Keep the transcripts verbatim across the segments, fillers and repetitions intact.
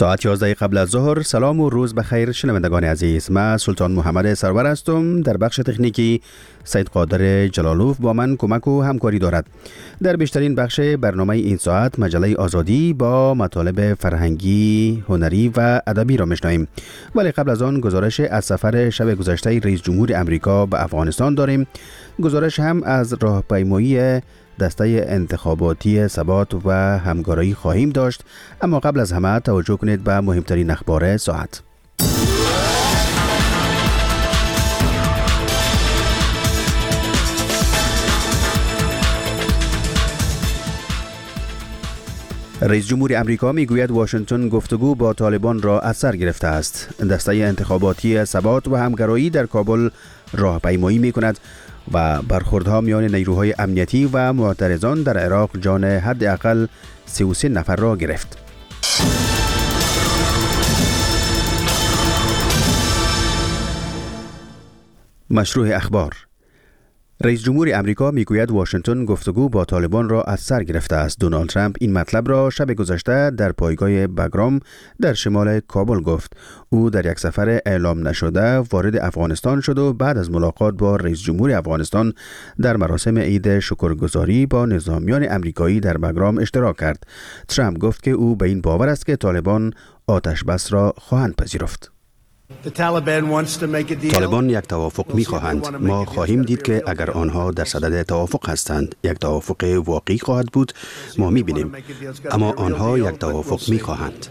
ساعت یازده قبل از ظهر. سلام و روز بخیر شنوندگان عزیز. من سلطان محمد سرور هستم. در بخش تکنیکی سید قادر جلالوف با من کمک و همکاری دارد. در بیشترین بخش برنامه این ساعت مجله آزادی با مطالب فرهنگی، هنری و ادبی را میشنویم. ولی قبل از آن گزارش از سفر شب گذشته رئیس جمهور امریکا به افغانستان داریم. گزارش هم از راهپیمایی دسته انتخاباتی ثبات و همکاری خواهیم داشت، اما قبل از همه توجه کنید به مهمترین اخبار ساعت. رئیس جمهور امریکا میگوید واشنگتن گفتگو با طالبان را از سر گرفته است. دسته انتخاباتی ثبات و همکاری در کابل راهپیمایی میکند و برخوردها میان نیروهای امنیتی و معترضان در عراق جان حداقل سی و سه نفر را گرفت. مشروع اخبار. رئیس جمهور امریکا میگوید واشنگتن گفتگو با طالبان را از سر گرفته است. دونالد ترامپ این مطلب را شب گذشته در پایگاه باگرام در شمال کابل گفت. او در یک سفر اعلام نشده وارد افغانستان شد و بعد از ملاقات با رئیس جمهور افغانستان در مراسم عید شکرگزاری با نظامیان امریکایی در باگرام اشتراک کرد. ترامپ گفت که او به این باور است که طالبان آتش بس را خواهند پذیرفت. طالبان یک توافق می خواهند. ما خواهیم دید که اگر آنها در صدد توافق هستند یک توافق واقعی خواهد بود. ما می بینیم، اما آنها یک توافق می خواهند.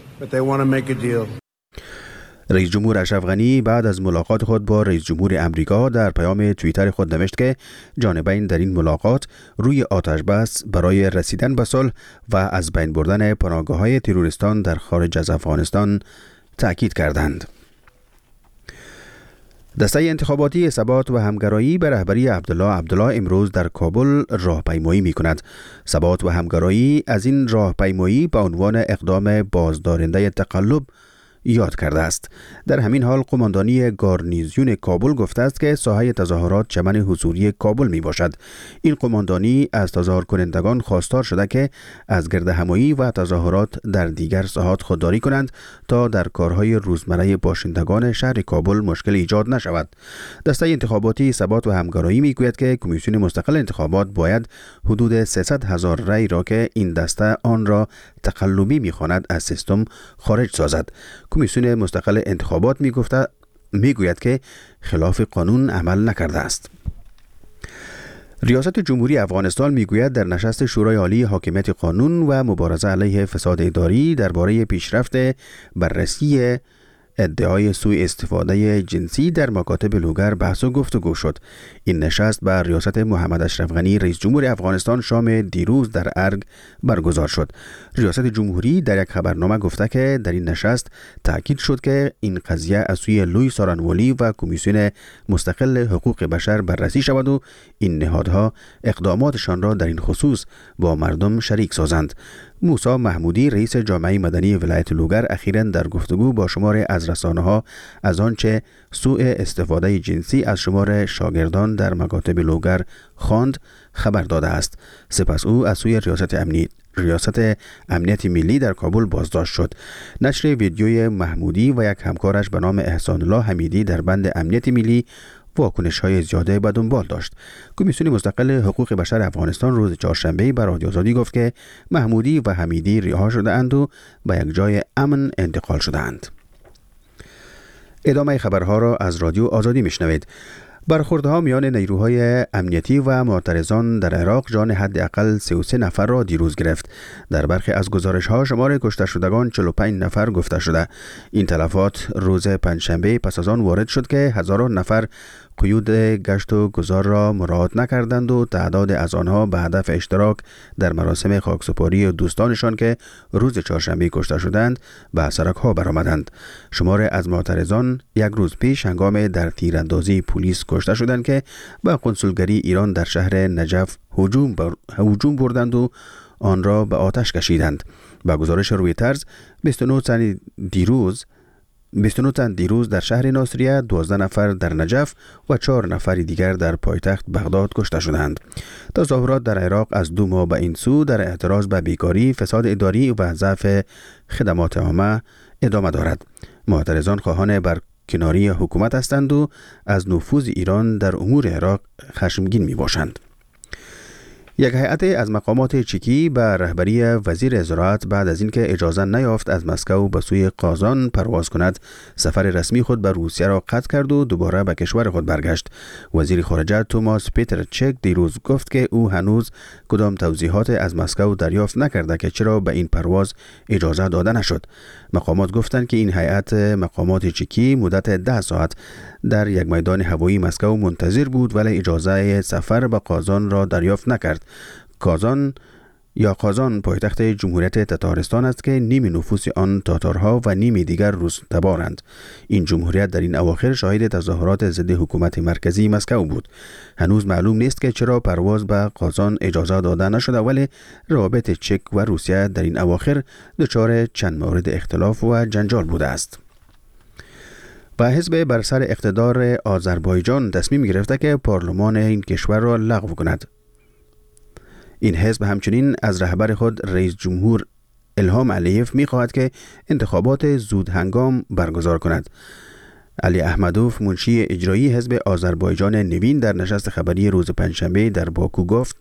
رئیس جمهور اشرف غنی بعد از ملاقات خود با رئیس جمهور امریکا در پیام توییتر خود نوشت که جانبین در این ملاقات روی آتش بس برای رسیدن به صلح و از بین بردن پناهگاه‌های تروریستان در خارج از افغانستان تأکید کردند. دسته انتخاباتی ثبات و همگرایی به رهبری عبدالله عبدالله امروز در کابل راهپیمایی می‌کند. ثبات و همگرایی از این راهپیمایی به عنوان اقدام بازدارنده تقلب یاد کرده است. در همین حال قماندانی گارنیزیون کابل گفته است که ساحه تظاهرات چمن حضوری کابل می باشد. این قماندانی از تظاهر کنندگان خواستار شده که از گردهمایی و تظاهرات در دیگر ساحات خودداری کنند تا در کارهای روزمره باشندگان شهر کابل مشکل ایجاد نشود. دسته انتخاباتی ثبات و همگرایی می گوید که کمیسیون مستقل انتخابات باید حدود سیصد هزار رای را که این دسته آن را تقلبی می خواند از سیستم خارج سازد. کمیسیون مستقل انتخابات می گفته می گوید که خلاف قانون عمل نکرده است. ریاست جمهوری افغانستان می گوید در نشست شورای عالی حاکمیت قانون و مبارزه علیه فساد اداری درباره پیشرفت بررسی ادعای سوء استفاده جنسی در مکاتب لوگر بحث و گفتگو شد. این نشست بر ریاست محمد اشرف غنی رئیس جمهور افغانستان شام دیروز در ارگ برگزار شد. ریاست جمهوری در یک خبرنامه گفته که در این نشست تاکید شد که این قضیه از سوی لوی سارانولی و کمیسیون مستقل حقوق بشر بررسی شود و این نهادها اقداماتشان را در این خصوص با مردم شریک سازند. موسی محمودی رئیس جامعه مدنی ولایت لوگر اخیراً در گفتگو با شمار از رسانه‌ها از آنچه سوء استفاده جنسی از شمار شاگردان در مکاتب لوگر خواند خبر داده است. سپس او از سوی ریاست امنیت ریاست امنیت ملی در کابل بازداشت شد. نشر ویدیوی محمودی و یک همکارش به نام احسان الله حمیدی در بند امنیت ملی واکنش های زیاده به دنبال داشت. کمیسیون مستقل حقوق بشر افغانستان روز چهارشنبه به رادیو آزادی گفت که محمودی و حمیدی رها شده اند و به یک جای امن انتقال شده اند. ادامه خبرها را از رادیو آزادی میشنوید. برخوردها میان نیروهای امنیتی و معترضان در عراق جان حداقل سی و سه نفر را دیروز گرفت. در برخی از گزارش‌ها شمار کشته شدگان چهل و پنج نفر گفته شده. این تلفات روز پنجشنبه پس از آن وارد شد که هزاران نفر قیود گشت و گذار را مراعات نکردند و تعداد از آنها به هدف اشتراک در مراسم خاکسپاری دوستانشان که روز چهارشنبه کشته شدند به سرک‌ها برآمدند. شمار از معترضان یک روز پیش هنگام در تیراندازی پلیس کشته شدند که به کنسولگری ایران در شهر نجف هجوم بر... هجوم بردند و آن را به آتش کشیدند. با گزارش رویترز بیست و نه تن دیروز بیست و نه تن دیروز در شهر ناصریه، دوازده نفر در نجف و چهار نفر دیگر در پایتخت بغداد کشته شدند. تظاهرات در عراق از دو ماه به این سو در اعتراض به بیکاری، فساد اداری و ضعف خدمات عامه ادامه دارد. معترضان خواهان برکناری حکومت هستند و از نفوذ ایران در امور عراق خشمگین می باشند. یک هیئت از مقامات چکی به رهبری وزیر زراعت بعد از اینکه اجازه نیافت از مسکو به سوی قازان پرواز کند، سفر رسمی خود به روسیه را قطع کرد و دوباره به کشور خود برگشت. وزیر خارجه توماس پیتر چک دیروز گفت که او هنوز کدام توضیحات از مسکو دریافت نکرده که چرا به این پرواز اجازه داده نشد. مقامات گفتند که این هیئت مقامات چکی مدت ده ساعت در یک میدان هوایی مسکو منتظر بود ولی اجازه سفر به قازان را دریافت نکرد. قازان یا قازان پایتخت جمهوریت تاتارستان است که نیم نفوس آن تاتارها و نیم دیگر روس تبارند. این جمهوریت در این اواخر شاهد تظاهرات ضد حکومت مرکزی مسکو بود. هنوز معلوم نیست که چرا پرواز به قازان اجازه داده نشده ولی روابط چک و روسیه در این اواخر دچار چند مورد اختلاف و جنجال بوده است. و حزب بر سر اقتدار آذربایجان تصمیم گرفته که پارلمان این کشور را لغو کند. این حزب همچنین از رهبر خود رئیس جمهور الهام علیف می خواهد که انتخابات زود هنگام برگزار کند. علی احمدوف منشی اجرایی حزب آذربایجان نوین در نشست خبری روز پنجشنبه در باکو گفت: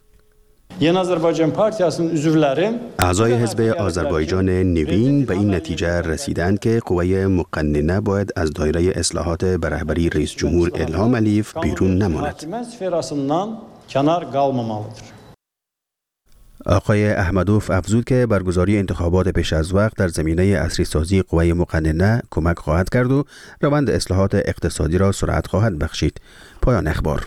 اعضای حزب آذربایجان نوین به این نتیجه رسیدند که قوه مقننه باید از دایره اصلاحات به رهبری رئیس جمهور الهام علیف بیرون نماند. آقای احمدوف افزود که برگزاری انتخابات پیش از وقت در زمینه عصری سازی قوه مقننه کمک خواهد کرد و روند اصلاحات اقتصادی را سرعت خواهد بخشید. پایان اخبار.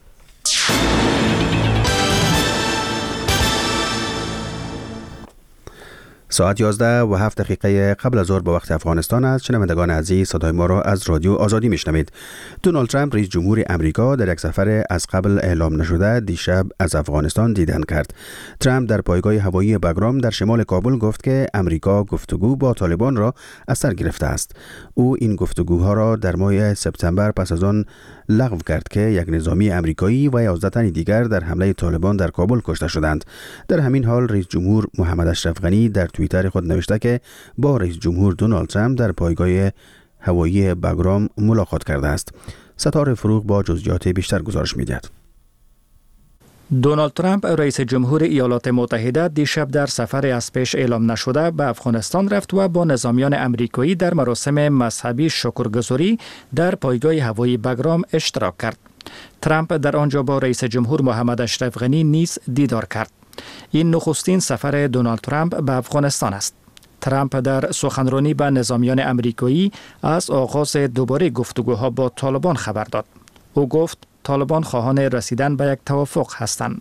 ساعت یازده و هفت دقیقه قبل از ظهر به وقت افغانستان است. شنوندگان عزیز، صدای ما را از رادیو آزادی میشنوید. دونالد ترامپ رئیس جمهور امریکا در یک سفر از قبل اعلام نشده دیشب از افغانستان دیدن کرد. ترامپ در پایگاه هوایی بگرام در شمال کابل گفت که امریکا گفتگو با طالبان را از سر گرفته است. او این گفتگوها را در ماه سپتامبر پس از آن لغو کرد که یک نظامی امریکایی و یازده تن دیگر در حمله طالبان در کابل کشته شدند. در همین حال رئیس جمهور محمد اشرف غنی در توییتر خود نوشته که با رئیس جمهور دونالد ترامپ در پایگاه هوایی بگرام ملاقات کرده است. ستاره فروغ با جزئیات بیشتر گزارش می‌دهد. دونالد ترامپ رئیس جمهور ایالات متحده دیشب در سفر از پیش اعلام نشده به افغانستان رفت و با نظامیان امریکایی در مراسم مذهبی شکرگزاری در پایگاه هوایی بگرام اشتراک کرد. ترامپ در آنجا با رئیس جمهور محمد اشرف غنی نیز دیدار کرد. این نخستین سفر دونالد ترامپ به افغانستان است. ترامپ در سخنرانی به نظامیان امریکایی از آغاز دوباره گفتگوها با طالبان خبر داد. او گفت طالبان خواهان رسیدن به یک توافق هستند.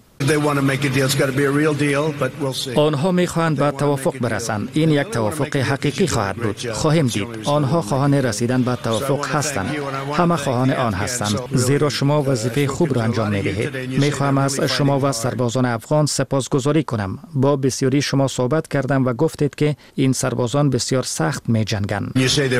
آنها می‌خواهند به توافق برسند. این یک توافق حقیقی خواهد بود. خواهیم دید. آنها خواهان رسیدن به توافق هستند. همه خواهان آن هستند. زیرا شما وظیفه خوب را انجام می‌دهید. می‌خواهم از شما و سربازان افغان سپاسگزاری کنم. با بسیاری شما صحبت کردم و گفتید که این سربازان بسیار سخت می‌جنگند.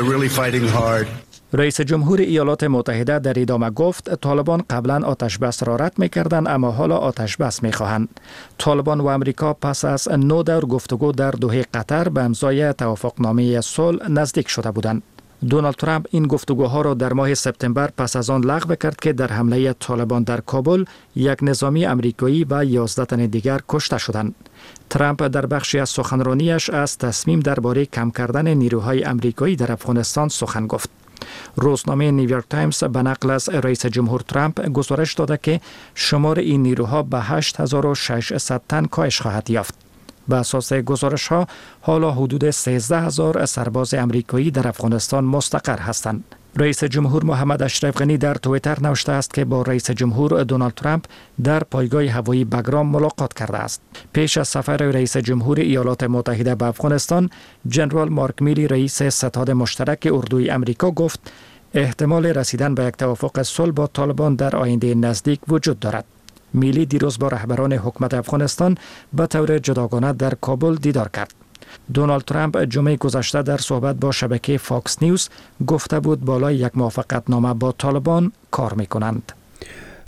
رئیس جمهور ایالات متحده در ادامه گفت طالبان قبلا آتش بس را رد می‌کردند اما حالا آتش بس می‌خواهند. طالبان و امریکا پس از نو دور گفتگو در دوحه قطر به امضای توافقنامه صلح نزدیک شده بودند. دونالد ترامپ این گفتگوها را در ماه سپتامبر پس از آن لغو کرد که در حمله طالبان در کابل یک نظامی امریکایی و یازده تن دیگر کشته شدند. ترامپ در بخشی از سخنرانیش از تصمیم درباره کم کردن نیروهای امریکایی در افغانستان سخن گفت. روزنامه نیویورک تایمز به نقل از رئیس جمهور ترامپ گزارش داده که شمار این نیروها به هشت هزار و ششصد تن کاهش خواهد یافت. به اساس گزارش ها حالا حدود سیزده هزار سرباز امریکایی در افغانستان مستقر هستند. رئیس جمهور محمد اشرف غنی در توییتر نوشته است که با رئیس جمهور دونالد ترامپ در پایگاه هوایی بگرام ملاقات کرده است. پیش از سفر رئیس جمهور ایالات متحده به افغانستان، جنرال مارک میلی رئیس ستاد مشترک اردوی امریکا گفت احتمال رسیدن به یک توافق صلح با طالبان در آینده نزدیک وجود دارد. میلی دیروز با رهبران حکومت افغانستان به طور جداگانه در کابل دیدار کرد. دونالد ترامپ جمعه گذشته در صحبت با شبکه فاکس نیوز گفته بود بالای یک موافقتنامه با طالبان کار می‌کنند.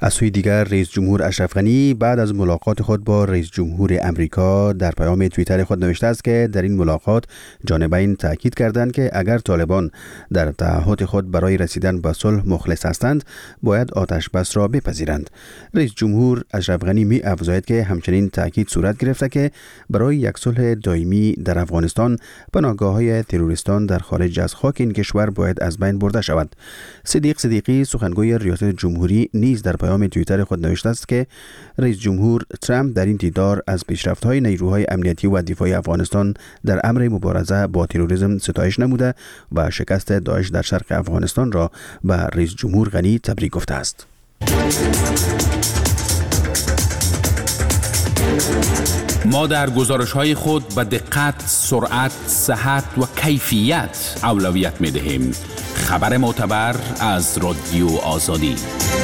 از سوی دیگر رئیس جمهور اشرف غنی بعد از ملاقات خود با رئیس جمهور امریکا در پیام توییتر خود نوشته است که در این ملاقات جانبین تاکید کردند که اگر طالبان در تعهد خود برای رسیدن به صلح مخلص هستند باید آتش بس را بپذیرند. رئیس جمهور اشرف غنی می افزاید که همچنین تاکید صورت گرفته که برای یک صلح دائمی در افغانستان پناهگاه‌های تروریستان در خارج از خاک این کشور باید از بین برده شود. صدیق صدیقی سخنگوی ریاست جمهوری نیز در پیام توییتر خود نوشته است که رئیس جمهور ترامپ در این دیدار از پیشرفت‌های نیروهای امنیتی و دفاعی افغانستان در امر مبارزه با تروریسم ستایش نموده و شکست داعش در شرق افغانستان را به رئیس جمهور غنی تبریک گفته است. ما در گزارش‌های خود به دقت، سرعت، صحت و کیفیت اولویت می‌دهیم. خبر معتبر از رادیو آزادی.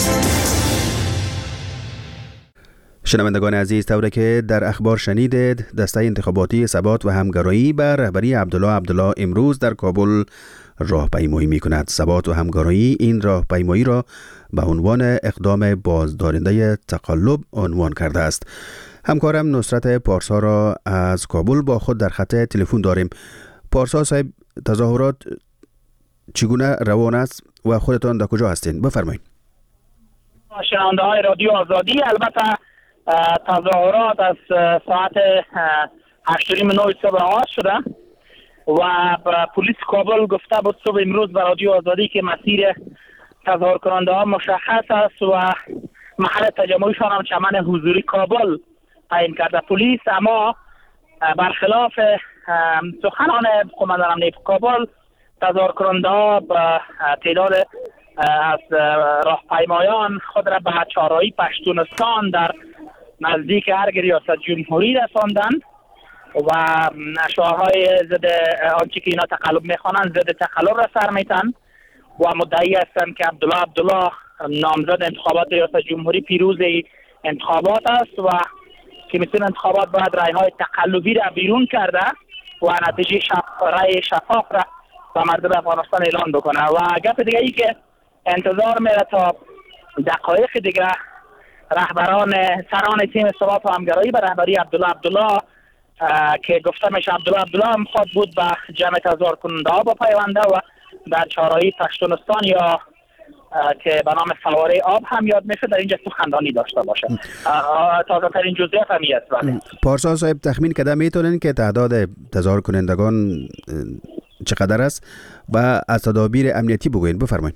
شنوندگان عزیز، طوری که در اخبار شنیدید، دسته انتخاباتی ثبات و همگرایی به رهبری عبدالله عبدالله امروز در کابل راهپیمایی می‌کند. ثبات و همگرایی این راهپیمایی را به عنوان اقدام بازدارنده تقلب عنوان کرده است. همکارم نصرت پارسا را از کابل با خود در خط تلفن داریم. پارسا صاحب، تظاهرات چگونه روان است و خودتان در کجا هستین؟ بفرمایید. شنونده های رادیو آزادی، البته تظاهرات از ساعت هشت و نیم صبح آغاز شده و پلیس کابل گفته بود صبح امروز به رادیو آزادی که مسیر تظاهر کننده ها مشخص است و محل تجمعشان هم چمن حضوری کابل تعیین کرده پلیس. اما برخلاف سخنان قماندان امنیت کابل، تظاهر کننده ها به تعداد از راهپیمایان خود را به چهارراهی پشتونستان در نزدیک ارگ ریاست جمهوری رساندند و شعارهای ضد آنچه که اینا تقلب میخوانند ضد تقلب را سر میتن و مدعی هستند که عبدالله عبدالله نامزد انتخابات ریاست جمهوری پیروز انتخابات است و کمیسیون انتخابات باید رایهای تقلبی را بیرون کرده و نتیجه شف... رای شفاف را به مردم افغانستان اعلان بکنه. و گپ دیگه ای که انتظار میره تا دقایق دیگه رهبران سران تیم ثبات و همگرایی به رهبری عبدالله عبدالله که گفته میشه عبدالله عبدالله هم خود بود به جمع تظاهر کننده ها با پیونده و در چهارراهی پشتونستان یا که به نام فواره آب هم یاد میشه در اینجا سخنرانی داشته باشه. تازه ترین جزئیات هم است. پارسا صاحب، تخمین کده میتونن که تعداد تظاهر کنندگان چقدر است و از تدابیر امنیتی بگوین؟ بفرمایید.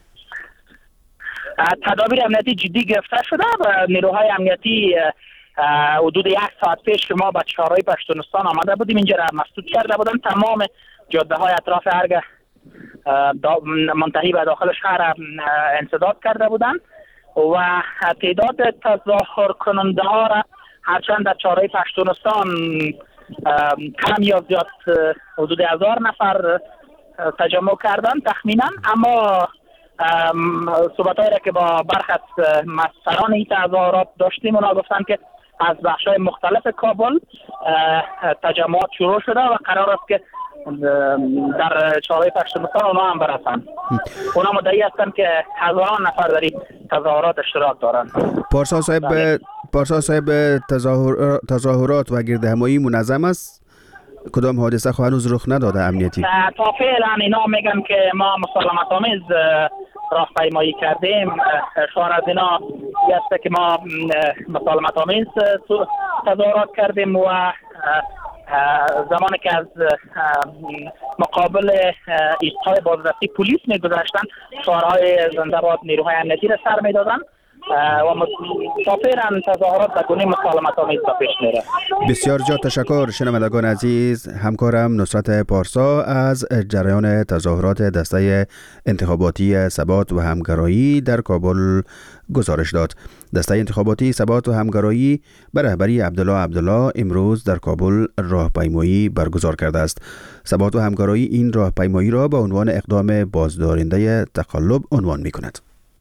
تدابیر امنیتی جدی گرفته شده و نیروهای امنیتی حدود یک ساعت پیش که ما به چهارراهی پشتونستان آمده بودیم اینجا را مسدود کرده بودن. تمام جاده های اطراف ارگ منتهی به داخل شهر انسداد کرده بودند و تعداد تظاهر کننده ها را هرچند در چهارراهی پشتونستان کم یا زیاد حدود هزار نفر تجمع کردن تخمینا، اما صحبت هایی را که با برخی از سران این تظاهرات داشتیم اونا گفتن که از بخش های مختلف کابل تجمعات شروع شده و قرار است که در چهارراهی پشتونستان اونا هم برسن. اونا مدعی هستن که هزاران نفر در این تظاهرات اشتراک دارن. پارسا صاحب، پارسا صاحب تظاهر تظاهرات و گردهمایی منظم است؟ کدام حادثه خو هنوز رخ نداده امنیتی؟ تا فعلا اینا میگن که ما مسالمت آمیز راهپیمایی کردیم. شعار از اینا است که ما مسالمت آمیز تظاهرات کردیم و زمانی که از مقابل ایستگاه بازرسی پلیس میگذشتن شعارهای زنده باد نیروهای امنیتی را سر میدادن و مسافران تظاهرات به گونه مسالمت آمیز پیش میره. بسیار جا تشکر. شنوندگان عزیز، همکارم نصرت پارسا از جریان تظاهرات دسته انتخاباتی ثبات و همگرایی در کابل گزارش داد. دسته انتخاباتی ثبات و همگرایی به رهبری عبدالله عبدالله امروز در کابل راهپیمایی برگزار کرده است. ثبات و همگرایی این راهپیمایی را به عنوان اقدام بازدارنده تقلب عنوان می کند.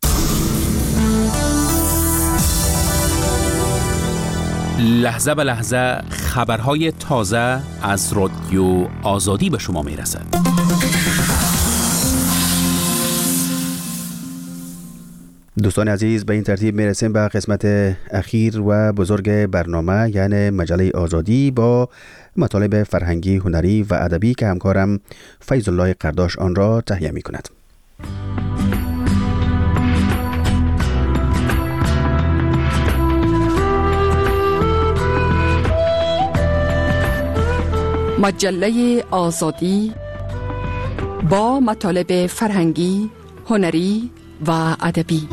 لحظه به لحظه خبرهای تازه از رادیو آزادی به شما می رسد. دوستان عزیز، به این ترتیب میرسیم به قسمت اخیر و بزرگ برنامه، یعنی مجله آزادی با مطالب فرهنگی، هنری و ادبی که همکارم فیض الله قرداش آن را تهیه می کند. مجله آزادی با مطالب فرهنگی، هنری و ادبی.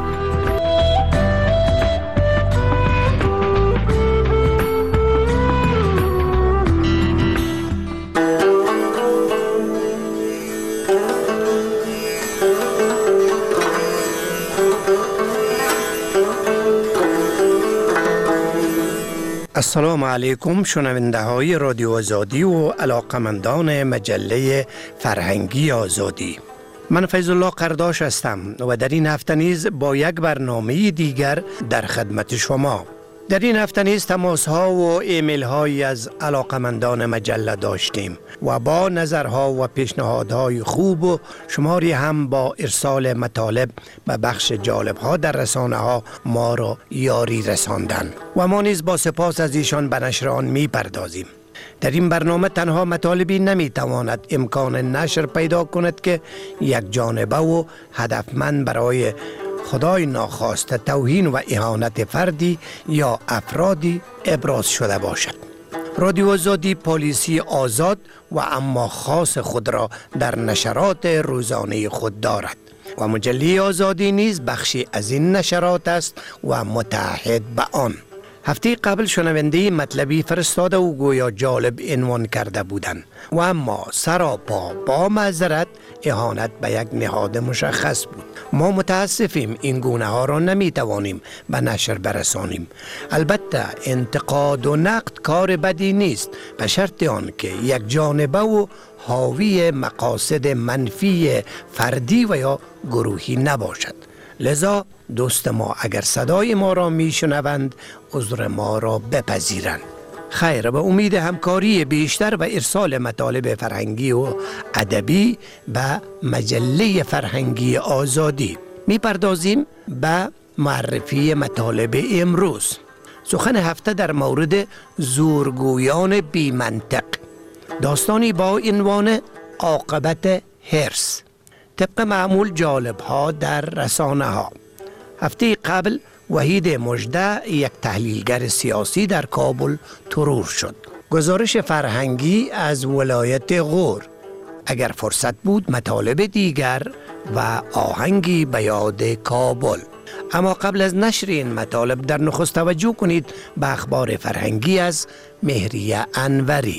السلام علیکم شنونده های رادیو آزادی و علاقمندان مجله فرهنگی آزادی. من فیض الله قرداش هستم و در این هفته نیز با یک برنامه دیگر در خدمت شما. در این هفته نیز تماس ها و ایمیل هایی از علاقمندان مجله داشتیم و با نظرها و پیشنهادهای خوب و شماری هم با ارسال مطالب به بخش جالب ها در رسانه ها ما را یاری رساندن و ما نیز با سپاس از ایشان به نشر آن می پردازیم. در این برنامه تنها مطالبی نمی تواند امکان نشر پیدا کند که یک جانبه و هدفمند برای خدای ناخواسته توهین و اهانت فردی یا افرادی ابراز شده باشد. رادیو آزادی پالیسی آزاد و اما خاص خود را در نشرات روزانه خود دارد و مجله آزادی نیز بخشی از این نشرات است و متعهد به آن. هفته قبل شنونده مطلبی فرستاده و گویا جالب عنوان کرده بودند و اما سراپا با معذرت اهانت به یک نهاد مشخص بود. ما متاسفیم این گونه ها را نمی توانیم به نشر برسانیم. البته انتقاد و نقد کار بدی نیست به شرط آن که یک جانبه و حاوی مقاصد منفی فردی و یا گروهی نباشد. لذا دوست ما اگر صدای ما را می شنوند عذر ما را بپذیرند. خیر، به امید همکاری بیشتر و ارسال مطالب فرهنگی و ادبی به مجله فرهنگی آزادی می پردازیم به معرفی مطالب امروز. سخن هفته در مورد زورگویان بی منطق، داستانی با عنوان عاقبت حرص. طبق معمول جالب ها در رسانه ها. هفته قبل وحید مژده یک تحلیلگر سیاسی در کابل ترور شد. گزارش فرهنگی از ولایت غور. اگر فرصت بود مطالب دیگر و آهنگی به یاد کابل. اما قبل از نشر این مطالب در نخست توجه کنید به اخبار فرهنگی از مهریه انوری.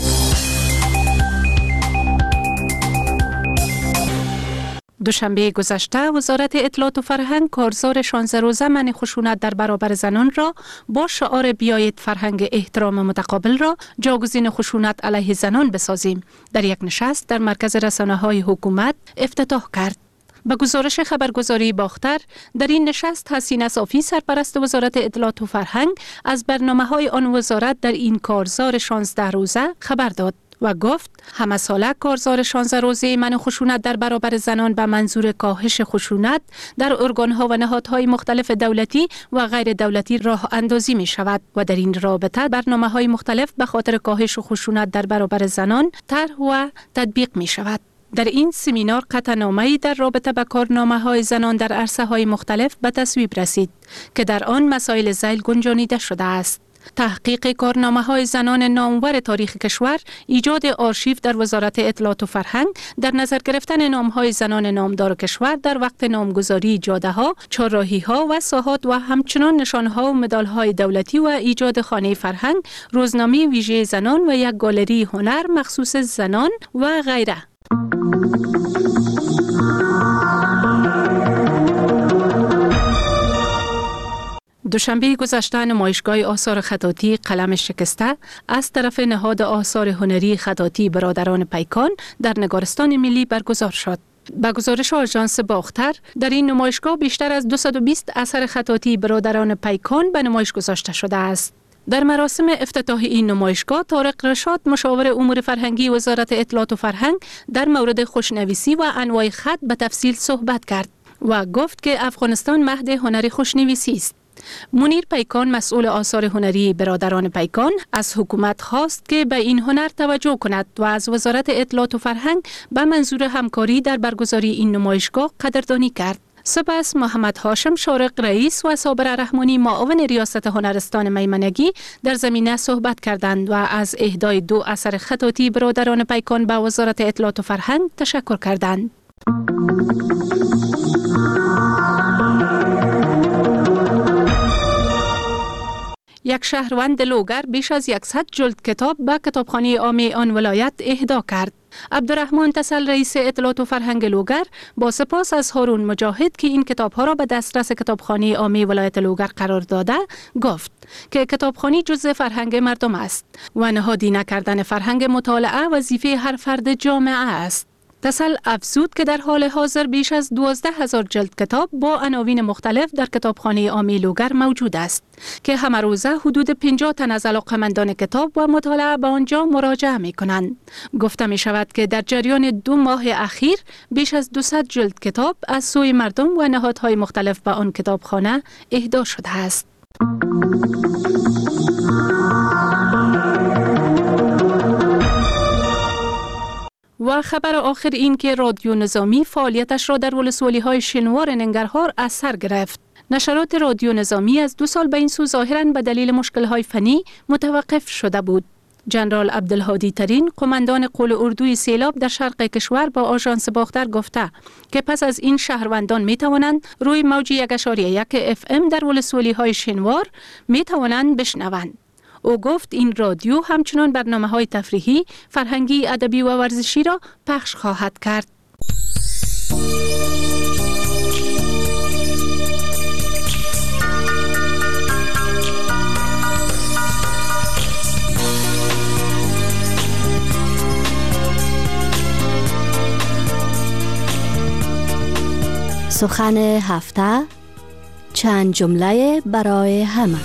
دوشنبه گذشته وزارت اطلاعات و فرهنگ کارزار شانزده روزه منع خشونت در برابر زنان را با شعار بیایید فرهنگ احترام متقابل را جاگزین خشونت علیه زنان بسازیم در یک نشست در مرکز رسانه‌های حکومت افتتاح کرد. به گزارش خبرگزاری باختر، در این نشست حسینه صافی سرپرست وزارت اطلاعات و فرهنگ از برنامه‌های آن وزارت در این کارزار شانزده روزه خبر داد و گفت همه ساله کارزار شانزده روزه منع خشونت در برابر زنان به منظور کاهش خشونت در ارگان‌ها و نهادهای مختلف دولتی و غیر دولتی راه اندازی می شود و در این رابطه برنامه‌های مختلف به خاطر کاهش خشونت در برابر زنان طرح و تطبیق می شود. در این سمینار قطعنامه‌ای در رابطه با کارنامه‌های زنان در عرصه‌های مختلف به تصویب رسید که در آن مسائل ذیل گنجانیده شده است. تحقیق کارنامه‌های زنان نامور تاریخ کشور، ایجاد آرشیو در وزارت اطلاعات و فرهنگ، در نظر گرفتن نام‌های زنان نامدار کشور در وقت نامگذاری جاده‌ها، چهارراهی‌ها و ساحات و همچنان نشان‌ها و مدال‌های دولتی و ایجاد خانه فرهنگ، روزنامه ویژه زنان و یک گالری هنر مخصوص زنان و غیره. دوشنبه گذشته نمایشگاه آثار خطاطی قلم شکسته از طرف نهاد آثار هنری خطاطی برادران پیکان در نگارستان ملی برگزار شد. به گزارش آژانس باختر، در این نمایشگاه بیشتر از دویست و بیست اثر خطاطی برادران پیکان به نمایش گذاشته شده است. در مراسم افتتاح این نمایشگاه، طارق رشاد مشاور امور فرهنگی وزارت اطلاعات و فرهنگ در مورد خوشنویسی و انواع خط به تفصیل صحبت کرد و گفت که افغانستان مهد هنر خوشنویسی است. منیر پیکان مسئول آثار هنری برادران پیکان از حکومت خواست که به این هنر توجه کند و از وزارت اطلاعات و فرهنگ به منظور همکاری در برگزاری این نمایشگاه قدردانی کرد. سپس محمد هاشم شارق رئیس و صابر رحمانی معاون ریاست هنرستان میمنگی در زمینه صحبت کردند و از اهدای دو اثر خطاطی برادران پیکان به وزارت اطلاعات و فرهنگ تشکر کردند. یک شهروند لوگر بیش از صد جلد کتاب به کتابخانه عامه آن ولایت اهدا کرد. عبدالرحمن تسل رئیس اطلاعات و فرهنگ لوگر با سپاس از هارون مجاهد که این کتاب‌ها را به دسترس کتابخانه عامه ولایت لوگر قرار داده گفت که کتابخانه جزء فرهنگ مردم است و نهادی نکردن فرهنگ مطالعه وظیفه هر فرد جامعه است. تسل افزود که در حال حاضر بیش از دوازده هزار جلد کتاب با عناوین مختلف در کتابخانه عامه لوگر موجود است که همه روزه حدود پنجاه تن از علاقه‌مندان کتاب و مطالعه به آنجا مراجعه می کنند. گفته می شود که در جریان دو ماه اخیر بیش از دویست جلد کتاب از سوی مردم و نهادهای مختلف به آن کتابخانه اهدا شده است. و خبر آخر این که رادیو نظامی فعالیتش را در ولسوالی‌های شنوار ننگرهار از سر گرفت. نشرات رادیو نظامی از دو سال به این سو ظاهراً به دلیل مشکل‌های فنی متوقف شده بود. جنرال عبدالهادی ترین قماندان قول اردوی سیلاب در شرق کشور با آژانس باختر گفته که پس از این شهروندان می توانند روی موج یک اشاریه یک اف ام در ولسوالی‌های شنوار می توانند بشنوند. او گفت این رادیو همچنان برنامه‌های تفریحی، فرهنگی، ادبی و ورزشی را پخش خواهد کرد. سخن هفته، چند جمله برای همه.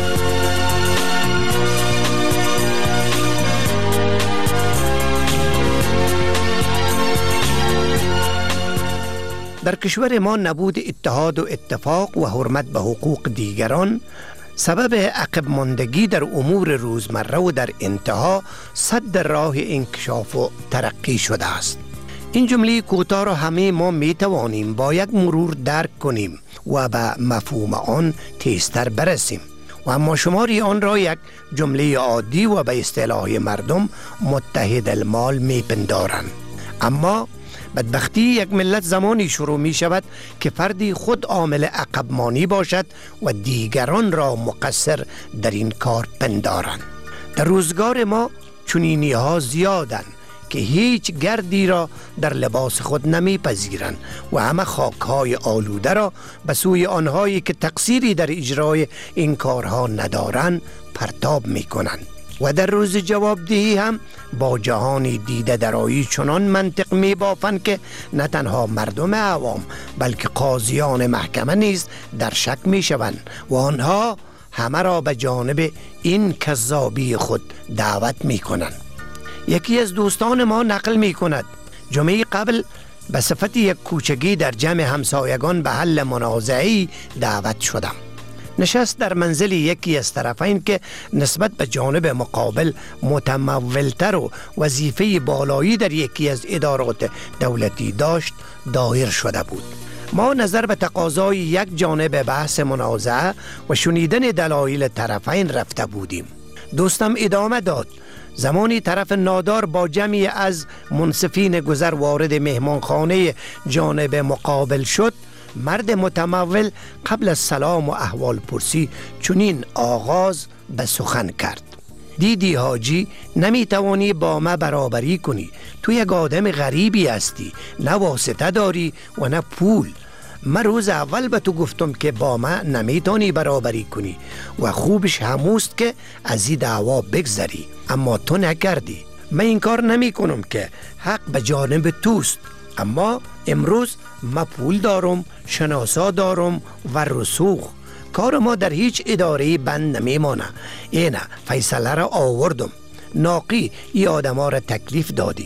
در کشور ما نبود اتحاد و اتفاق و حرمت به حقوق دیگران سبب عقب ماندگی در امور روزمره و در انتها سد راه انکشاف و ترقی شده است. این جمله کوتاه را همه ما می توانیم با یک مرور درک کنیم و به مفهوم آن تیزتر برسیم و اما شماری آن را یک جمله عادی و به اصطلاح مردم متحد المال می پندارند. اما بدبختی یک ملت زمانی شروع می شود که فردی خود عامل عقب مانی باشد و دیگران را مقصر در این کار پندارند. در روزگار ما چنینی ها زیادند که هیچ گردی را در لباس خود نمی پذیرند و همه خاکهای آلوده را به سوی آنهایی که تقصیری در اجرای این کارها ندارند پرتاب می کنند و در روز جوابدهی هم با جهانی دیده درایی چنان منطق می بافند که نه تنها مردم عوام بلکه قاضیان محکمه نیز در شک می شوند و آنها همه را به جانب این کذابی خود دعوت می کنند. یکی از دوستان ما نقل می کند جمعه قبل به صفت یک کوچگی در جمع همسایگان به حل منازعی دعوت شدم. نشست در منزل یکی از طرفین که نسبت به جانب مقابل متمولتر و وظیفه بالایی در یکی از ادارات دولتی داشت دایر شده بود. ما نظر به تقاضای یک جانب بحث منازعه و شنیدن دلایل طرفین رفته بودیم. دوستم ادامه داد: زمانی طرف نادار با جمعی از منصفین گذر وارد مهمانخانه جانب مقابل شد، مرد متمول قبل از سلام و احوال پرسی چنین آغاز به سخن کرد: دیدی حاجی، نمی توانی با ما برابری کنی. تو یک آدم غریبی هستی، نه واسطه داری و نه پول. من روز اول به تو گفتم که با ما نمی توانی برابری کنی و خوبش هموست که از این دعوا بگذری، اما تو نکردی. من این کار نمی کنم که حق به جانب توست، اما امروز ما پول دارم، شناسا دارم و رسوخ. کار ما در هیچ اداره بند نمیمانه. اینه فیصله را آوردم. ناقی ای آدم ها را تکلیف دادی.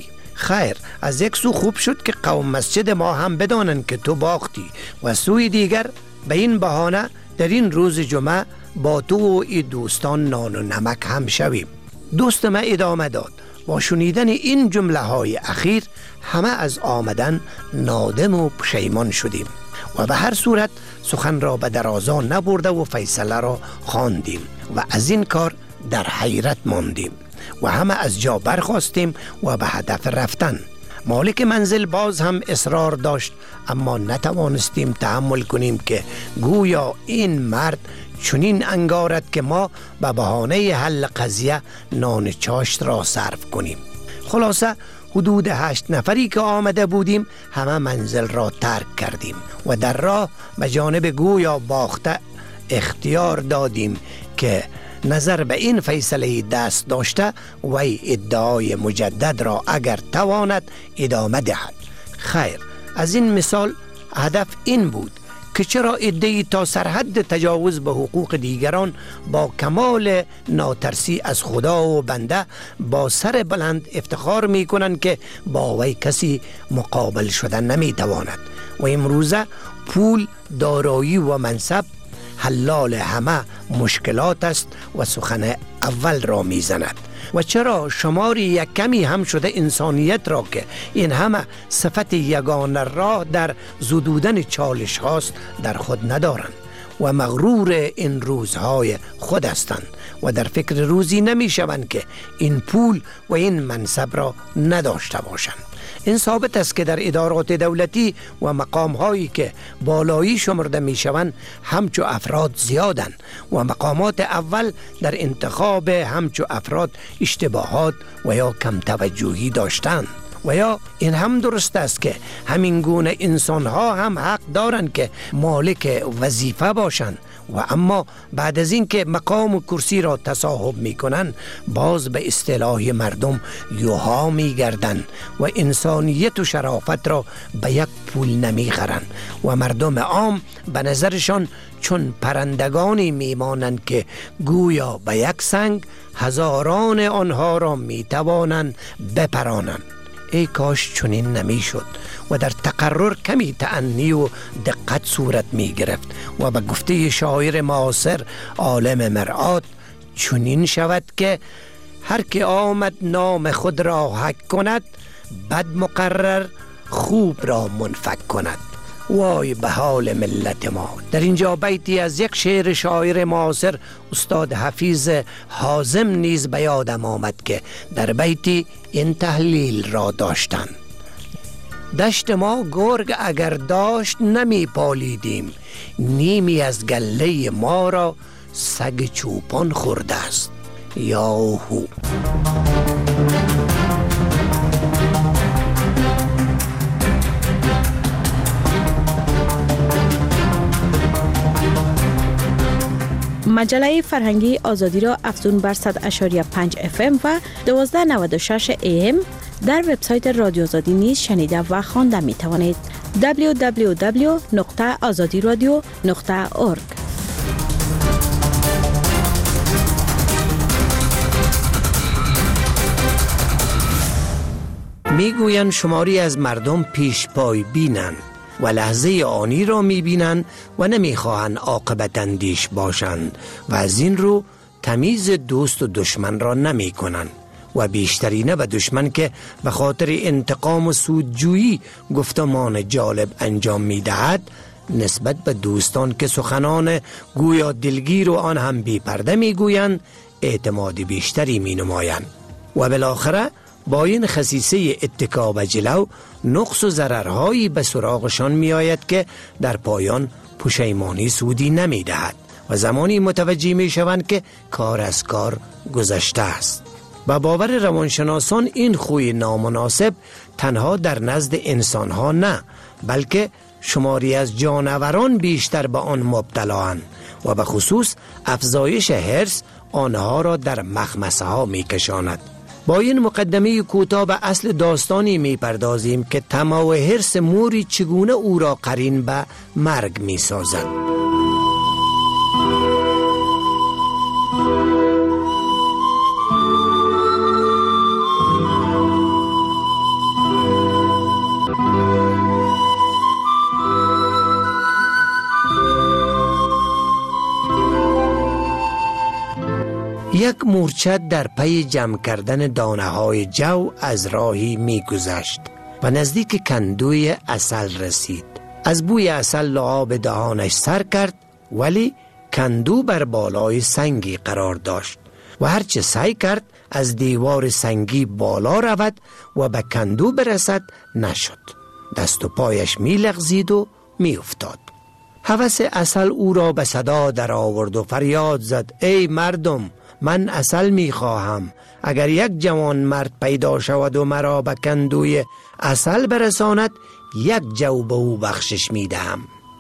خیر، از یک سو خوب شد که قوم مسجد ما هم بدانند که تو باختی و سوی دیگر به این بهانه در این روز جمعه با تو و ای دوستان نان و نمک هم شویم. دوست ما ادامه داد: با شنیدن این جمله های اخیر همه از آمدن نادم و پشیمان شدیم و به هر صورت سخن را به درازا نبرده و فیصله را خواندیم و از این کار در حیرت ماندیم و همه از جا برخاستیم و به هدف رفتن. مالک منزل باز هم اصرار داشت، اما نتوانستیم تحمل کنیم که گویا این مرد چنین انگارد که ما به بهانه حل قضیه نان چاشت را صرف کنیم. خلاصه حدود هشت نفری که آمده بودیم همه منزل را ترک کردیم و در راه به جانب گویا باخته اختیار دادیم که نظر به این فیصله دست داشته وی ادعای مجدد را اگر تواند ادامه دهد. خیر، از این مثال هدف این بود که چرا ادعی تا سرحد تجاوز به حقوق دیگران با کمال ناترسی از خدا و بنده با سر بلند افتخار می کنند که با وی کسی مقابل شدن نمی تواند و امروزه پول، دارایی و منصب حلال همه مشکلات است و سخن اول را می زند. و چرا شماری یک کمی هم شده انسانیت را که این همه صفت یگانه راه در زدودن چالش هاست در خود ندارند و مغرور این روزهای خود هستند و در فکر روزی نمی شوند که این پول و این منصب را نداشته باشند. این ثابت است که در ادارات دولتی و مقام هایی که بالایی شمرده می شوند همچو افراد زیادند و مقامات اول در انتخاب همچو افراد اشتباهات و یا کم توجهی داشتند. و یا این هم درست است که همین گونه انسان ها هم حق دارند که مالک وظیفه باشند و اما بعد از این که مقام و کرسی را تصاحب می کنند باز به اصطلاح مردم یوها می گردند و انسانیت و شرافت را به یک پول نمی خرند و مردم عام به نظرشان چون پرندگانی می مانند که گویا به یک سنگ هزاران آنها را می توانند بپرانند. ای کاش چنین نمی شد و در تقرر کمی تأنی و دقت صورت می گرفت و به گفته شاعر معاصر عالم مرآت چنین شود که هر که آمد نام خود را حک کند بد مقرر خوب را منفک کند. وای به حال ملت ما. در اینجا بیتی از یک شعر شاعر معاصر استاد حفیظ حازم نیز به یادم آمد که در بیتی این تحلیل را داشتند: دشت ما گرگ اگر داشت نمی پالیدیم، نیمی از گله ما را سگ چوپان خورده است. یاهو. مجله فرهنگی آزادی را افزون بر صد اشاری پنج اف ام و دوازده نود و شش ای ام در وبسایت رادیو آزادی نیز شنیده و خوانده می توانید. دبلیو دبلیو دبلیو نقطه آزادی رادیو نقطه اورگ. میگویند شماری از مردم پیش پای بینند و لحظه آنی را میبینند و نمیخواهند عاقبت اندیش باشند و از این رو تمیز دوست و دشمن را نمی کنند و بیشترینه به دشمن که به خاطر انتقام و سودجویی گفتمان جالب انجام میدهد نسبت به دوستان که سخنان گویا دلگیر و آن هم بی پرده میگویند اعتماد بیشتری می نمایند و بالاخره با این خصیصه اتکا به جلو نقص و ضررهایی به سراغشان می آید که در پایان پشیمانی سودی نمی دهد و زمانی متوجه می شوند که کار از کار گذشته است. با باور روانشناسان این خوی نامناسب تنها در نزد انسانها نه بلکه شماری از جانوران بیشتر به آن مبتلااند و به خصوص افزایش حرص آنها را در مخمصه ها می کشاند. با این مقدمه کوتاه به اصل داستانی می پردازیم که طمع و حرص موری چگونه او را قرین به مرگ می سازد. یک مورچه در پی جمع کردن دانه های جو از راهی می گذشت و نزدیک کندوی عسل رسید. از بوی عسل لعاب دهانش سر کرد، ولی کندو بر بالای سنگی قرار داشت و هرچه سعی کرد از دیوار سنگی بالا رود و به کندو برسد نشد. دست و پایش می لغزید و می افتاد. هوس عسل او را به صدا در آورد و فریاد زد: ای مردم، من عسل می خواهم. اگر یک جوان مرد پیدا شود و مرا به کندوی عسل برساند، یک جو به او بخشش می دهم.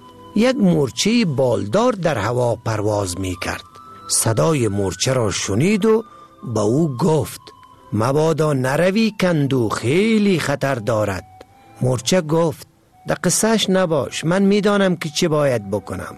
یک مورچه بالدار در هوا پرواز می کرد. صدای مورچه را شنید و به او گفت: مبادا نروی، کندو خیلی خطر دارد. مورچه گفت: در قصهش نباش، من می دانم که چه باید بکنم.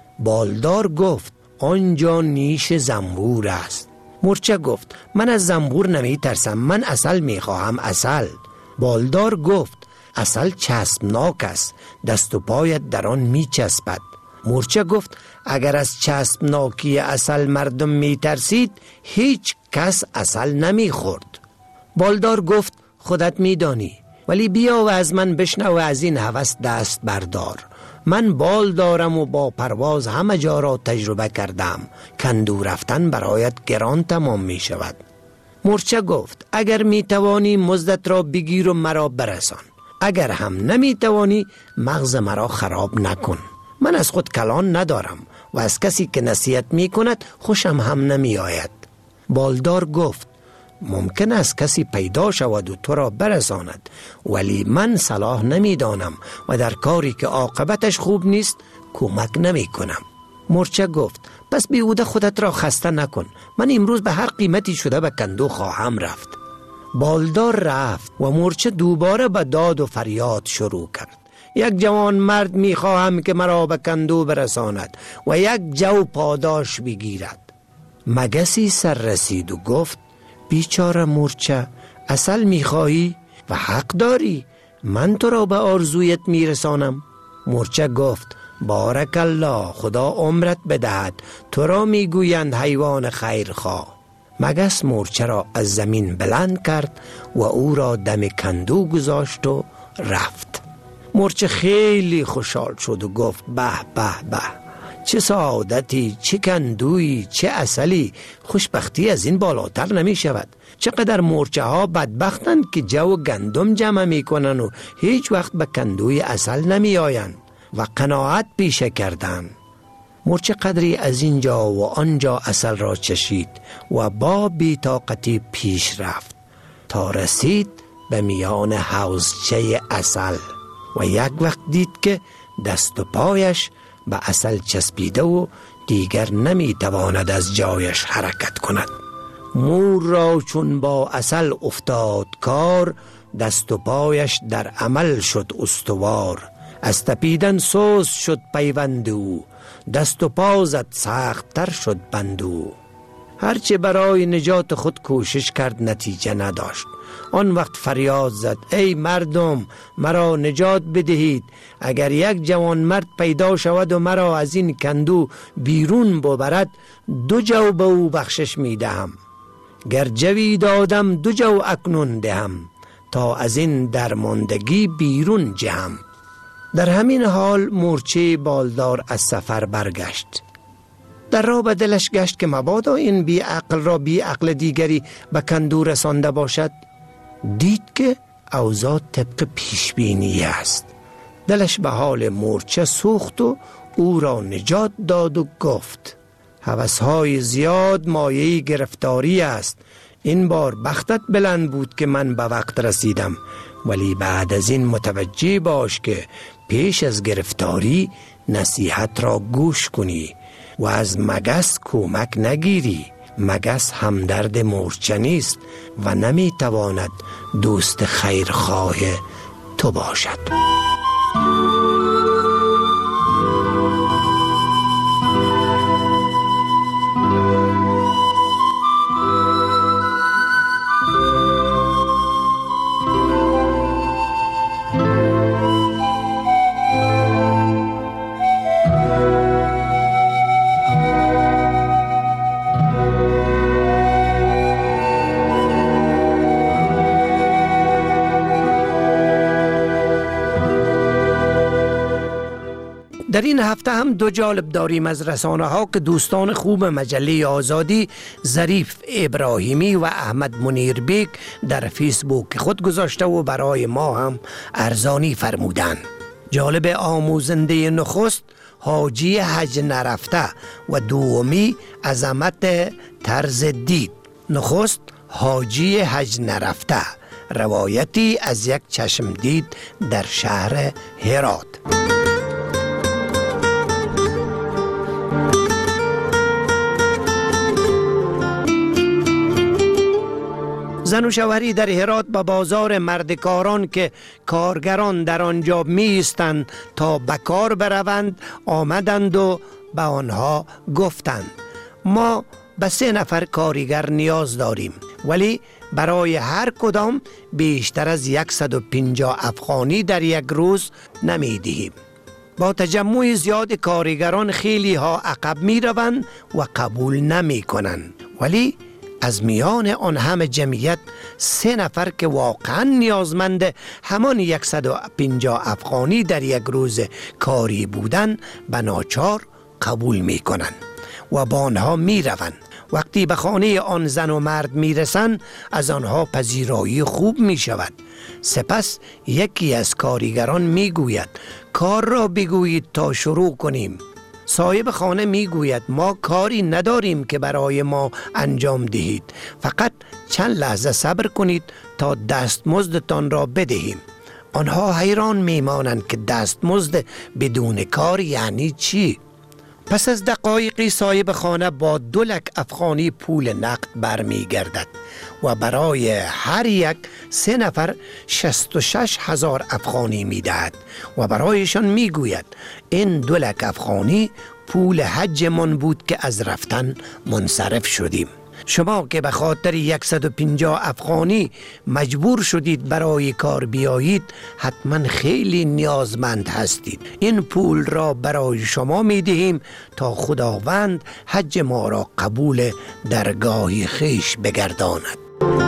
بالدار گفت: آنجا نیش زنبور است. مورچه گفت: من از زنبور نمی ترسم، من عسل می خواهم، عسل. بالدار گفت: عسل چسبناک است، دست و پایت در آن می چسبد. مورچه گفت: اگر از چسبناکی عسل مردم می ترسید، هیچ کس عسل نمی خورد. بالدار گفت: خودت می دانی، ولی بیا و از من بشنو و از این هوس دست بردار. من بال دارم و با پرواز همه جا را تجربه کردم. کندو رفتن برایت گران تمام می شود. مورچه گفت: اگر می توانی مزدت را بگیر و مرا برسان. اگر هم نمی توانی مغز مرا خراب نکن. من از خود کلان ندارم و از کسی که نصیحت می کند خوشم هم نمی آید. بالدار گفت: ممکن است کسی پیدا شود و تو را برساند، ولی من صلاح نمی دانم و در کاری که عاقبتش خوب نیست کمک نمی کنم. مورچه گفت: پس بیهوده خودت را خسته نکن، من امروز به هر قیمتی شده به کندو خواهم رفت. بالدار رفت و مورچه دوباره به داد و فریاد شروع کرد: یک جوان مرد می خواهم که مرا به کندو برساند و یک جو پاداش بگیرد. مگسی سر رسید و گفت: بیچاره مورچه، عسل می خواهی و حق داری، من تو را به آرزویت می رسانم. مورچه گفت: بارک الله، خدا عمرت بدهد، تو را می گویند حیوان خیرخواه. مگس مورچه را از زمین بلند کرد و او را دم کندو گذاشت و رفت. مورچه خیلی خوشحال شد و گفت: به به به، چه سعادتی، چه کندویی، چه عسلی. خوشبختی از این بالاتر نمی شود. چقدر مورچه ها بدبختند که جو گندم جمع می کنن و هیچ وقت به کندوی عسل نمی آین و قناعت پیشه کردن. مورچه قدری از اینجا و آنجا عسل را چشید و با بی‌طاقتی پیش رفت تا رسید به میان حوضچه عسل و یک وقت دید که دست و پایش به عسل چسبیده و دیگر نمی تواند از جایش حرکت کند. مور را چون با عسل افتاد کار، دست و پایش در عمل شد استوار. از تپیدن سوز شد پیوند او، دست و پا زد سخت تر شد بند او. هرچه برای نجات خود کوشش کرد نتیجه نداشت. آن وقت فریاد زد: ای مردم، مرا نجات بدهید. اگر یک جوان مرد پیدا شود و مرا از این کندو بیرون ببرد، دو جو به او بخشش می دهم. گر جوی دادم دو جو اکنون دهم، تا از این درماندگی بیرون جهم. در همین حال مورچه بالدار از سفر برگشت. در راه به دلش گشت که مبادا این بی عقل را بی عقل دیگری به کندو رسانده باشد. دید که اوضاع طبق پیشبینی است. دلش به حال مورچه سوخت و او را نجات داد و گفت: هوس‌های زیاد مایه گرفتاری است. این بار بختت بلند بود که من به وقت رسیدم، ولی بعد از این متوجه باش که پیش از گرفتاری نصیحت را گوش کنی و از مگس کمک نگیری. مگس همدرد مورچه نیست و نمی تواند دوست خیرخواه تو باشد. در این هفته هم دو جالب داریم از رسانه ها که دوستان خوب مجله آزادی ظریف ابراهیمی و احمد منیربیگ در فیسبوک خود گذاشته و برای ما هم ارزانی فرمودن. جالب آموزنده نخست حاجی حج نرفته و دومی عظمت طرز دید. نخست حاجی حج نرفته، روایتی از یک چشم دید در شهر هرات. زن و شوهری در هرات به بازار مردکاران که کارگران در آنجا می ایستند تا به کار بروند آمدند و به آنها گفتند ما به سه نفر کارگر نیاز داریم، ولی برای هر کدام بیشتر از صد و پنجاه افغانی در یک روز نمی دهیم. با تجمع زیاد کارگران خیلی ها عقب می روند و قبول نمی کنند، ولی از میان آن همه جمعیت سه نفر که واقعا نیازمند همان صد و پنجاه افغانی در یک روز کاری بودن به ناچار قبول می کنند و با آنها می روند. وقتی به خانه آن زن و مرد می رسند از آنها پذیرایی خوب می شود. سپس یکی از کارگران می گوید کار را بگویید تا شروع کنیم. صاحب خانه می گوید ما کاری نداریم که برای ما انجام دهید، فقط چند لحظه صبر کنید تا دستمزدتان را بدهیم. آنها حیران می مانند که دستمزد بدون کار یعنی چی؟ پس از دقایقی صاحب خانه با دو لک افغانی پول نقد برمی گردد و برای هر یک سه نفر شصت و شش هزار افغانی می دهد و برایشان می گوید این دو لک افغانی پول حج من بود که از رفتن منصرف شدیم. شما که به خاطر صد و پنجاه افغانی مجبور شدید برای کار بیایید حتما خیلی نیازمند هستید. این پول را برای شما می دهیم تا خداوند حج ما را قبول درگاه خیش بگرداند.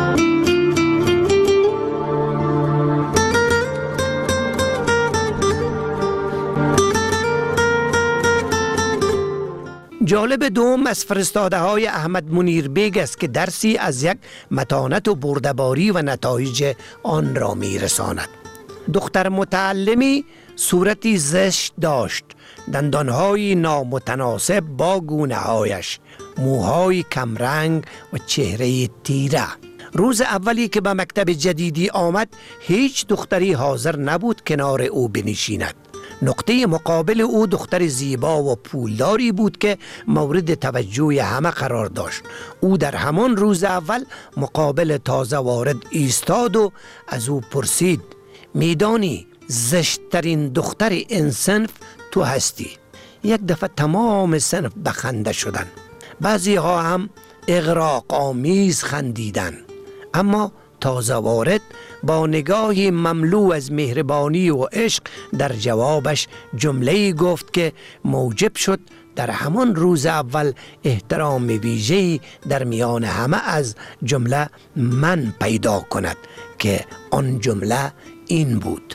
جالب دوم از فرستاده های احمد منیربیگ است که درسی از یک متانت و بردباری و نتایج آن را می رساند. دختر متعلمی صورتی زشت داشت، دندانهای نامتناسب با گونه هایش، موهای کمرنگ و چهره تیره. روز اولی که به مکتب جدیدی آمد هیچ دختری حاضر نبود کنار او بنشیند. نقطه مقابل او دختر زیبا و پولداری بود که مورد توجه همه قرار داشت. او در همان روز اول مقابل تازه وارد ایستاد و از او پرسید میدانی زشترین دختر این صنف تو هستی؟ یک دفعه تمام صنف به خنده شدند. بعضی ها هم اغراق آمیز خندیدن، اما تازه وارد با نگاهی مملو از مهربانی و عشق در جوابش جمله‌ای گفت که موجب شد در همان روز اول احترام ویژه‌ای در میان همه از جمله من پیدا کند که آن جمله این بود: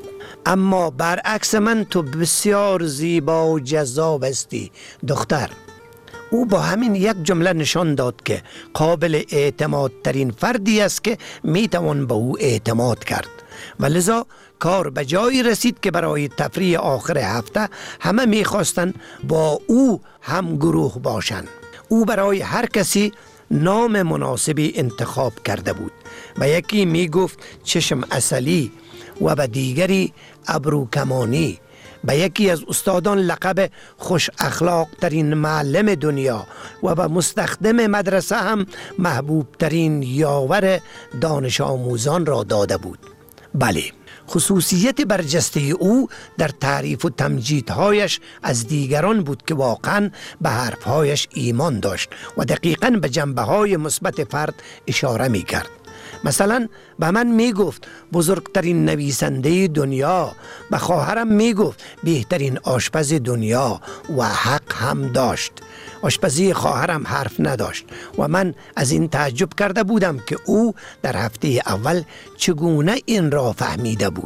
اما برعکس من تو بسیار زیبا و جذاب هستی دختر. او با همین یک جمله نشان داد که قابل اعتماد ترین فردی است که میتوان به او اعتماد کرد و لذا کار به جایی رسید که برای تفریح آخر هفته همه میخواستند با او هم گروه باشند. او برای هر کسی نام مناسبی انتخاب کرده بود. به یکی میگفت چشم عسلی و به دیگری ابرو کمانی. به یکی از استادان لقب خوش اخلاق ترین معلم دنیا و به مستخدم مدرسه هم محبوب ترین یاور دانش آموزان را داده بود. بله، خصوصیت برجسته او در تعریف و تمجیدهایش از دیگران بود که واقعا به حرفهایش ایمان داشت و دقیقاً به جنبه‌های مثبت فرد اشاره می کرد. مثلا به من می گفت بزرگترین نویسنده دنیا، به خواهرم می گفت بهترین آشپز دنیا و حق هم داشت. آشپزی خواهرم حرف نداشت و من از این تعجب کرده بودم که او در هفته اول چگونه این را فهمیده بود.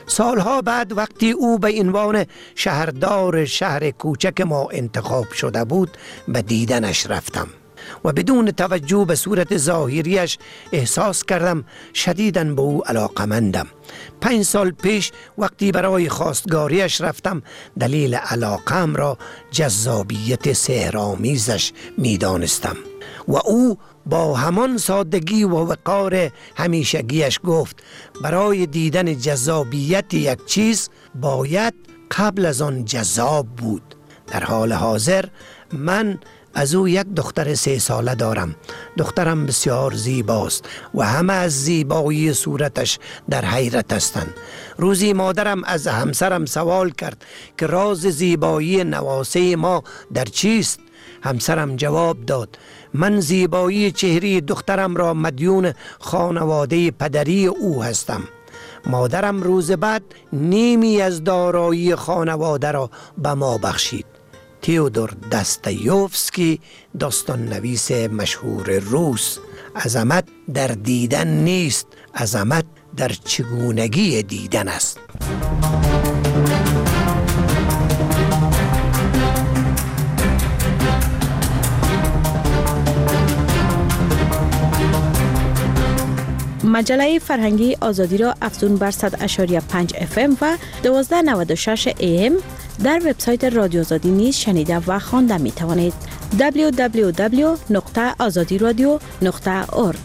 سالها بعد وقتی او به عنوان شهردار شهر کوچک ما انتخاب شده بود به دیدنش رفتم و بدون توجه به صورت ظاهریش احساس کردم شدیداً به او علاقمندم. پنج سال پیش وقتی برای خواستگاریش رفتم دلیل علاقم را جذابیت سحرآمیزش می دانستم و او با همان سادگی و وقار همیشگیش گفت برای دیدن جذابیت یک چیز باید قبل از آن جذاب بود. در حال حاضر من از او یک دختر سه ساله دارم. دخترم بسیار زیباست و همه از زیبایی صورتش در حیرت هستند. روزی مادرم از همسرم سوال کرد که راز زیبایی نواسه ما در چیست؟ همسرم جواب داد من زیبایی چهره دخترم را مدیون خانواده پدری او هستم. مادرم روز بعد نیمی از دارایی خانواده را به ما بخشید. تئودور داستایوفسکی، داستان نویس مشهور روس. عظمت در دیدن نیست، عظمت در چگونگی دیدن است. مجله فرهنگی آزادی را افزون بر صد و پنج ممیز اف ام و دوازده نود و شش ای ام در وبسایت رادیو آزادی نیز شنیده و خوانده می توانید. دبلیو دبلیو دبلیو نقطه آزادی رادیو نقطه اورگ.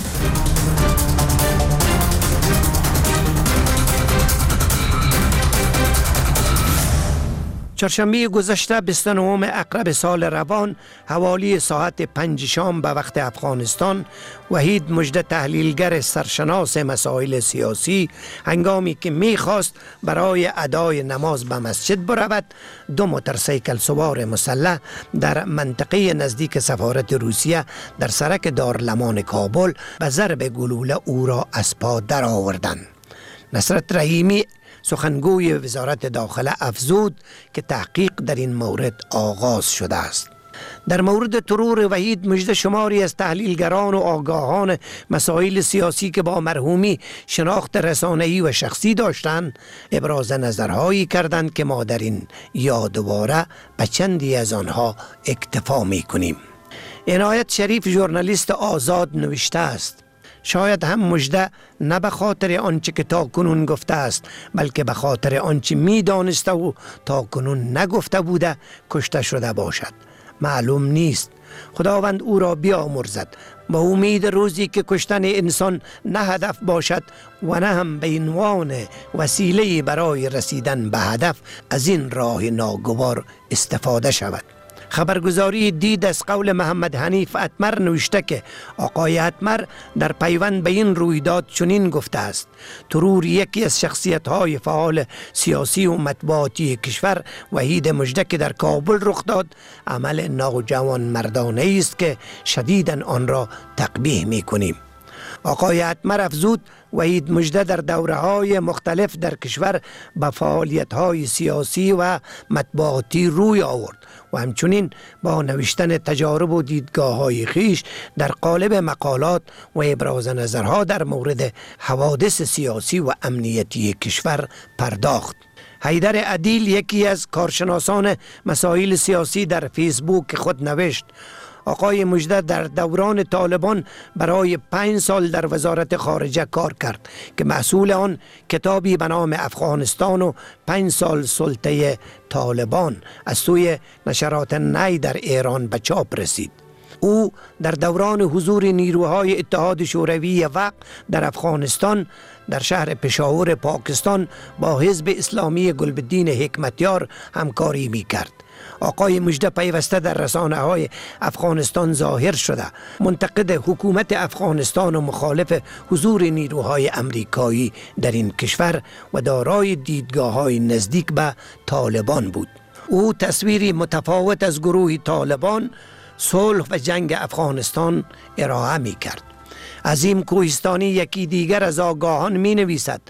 چهارشنبه گذشته بیست و نهم اکتبر سال روان حوالی ساعت پنج شام به وقت افغانستان وحید مژده تحلیلگر سرشناس مسائل سیاسی هنگامی که میخواست برای ادای نماز به مسجد برود دو موتورسیکل سوار مسلح در منطقه نزدیک سفارت روسیه در سرک دارالمان کابل به ضرب گلوله او را از پا درآوردند. نصرت رحیمی سخنگوی وزارت داخله افزود که تحقیق در این مورد آغاز شده است. در مورد ترور وحید مژده شماری از تحلیلگران و آگاهان مسائل سیاسی که با مرحومی شناخت رسانه‌ای و شخصی داشتند ابراز نظرهایی کردند که ما در این یادواره به چندی از آنها اکتفا می‌کنیم. عنایت شریف ژورنالیست آزاد نوشته است شاید هم مژده نه به خاطر آنچه که تا کنون گفته است بلکه به خاطر آنچه می دانسته و تا کنون نگفته بوده کشته شده باشد. معلوم نیست. خداوند او را بیامرزد. با امید روزی که کشتن انسان نه هدف باشد و نه هم به عنوان وسیله برای رسیدن به هدف از این راه ناگوار استفاده شود. خبرگزاری دید از قول محمد حنیف اتمر نوشته که آقای اتمر در پیوند به این رویداد چنین گفته است ترور یکی از شخصیت‌های فعال سیاسی و مطبوعاتی کشور وحید مژده که در کابل رخ داد عمل ناجوان مردانه است که شدیداً آن را تقبیح می‌کنیم. آقای اتمر افزود وحید مژده در دوره‌های مختلف در کشور به فعالیت‌های سیاسی و مطبوعاتی روی آورد و همچنین با نوشتن تجارب و دیدگاه‌های خویش در قالب مقالات و ابراز نظرها در مورد حوادث سیاسی و امنیتی کشور پرداخت. حیدر عدیل یکی از کارشناسان مسائل سیاسی در فیسبوک خود نوشت آقای مژده در دوران طالبان برای پنج سال در وزارت خارجه کار کرد که محصول آن کتابی به نام افغانستان و پنج سال سلطه طالبان از سوی نشرات نی در ایران به چاپ رسید. او در دوران حضور نیروهای اتحاد شوروی وقت در افغانستان در شهر پشاور پاکستان با حزب اسلامی گلبدین حکمتیار همکاری می کرد. آقای مژده پیوسته در رسانه های افغانستان ظاهر شده منتقد حکومت افغانستان و مخالف حضور نیروهای امریکایی در این کشور و دارای دیدگاه های نزدیک به طالبان بود. او تصویری متفاوت از گروه طالبان، صلح و جنگ افغانستان ارائه می کرد. عظیم کوهستانی یکی دیگر از آگاهان می نویسد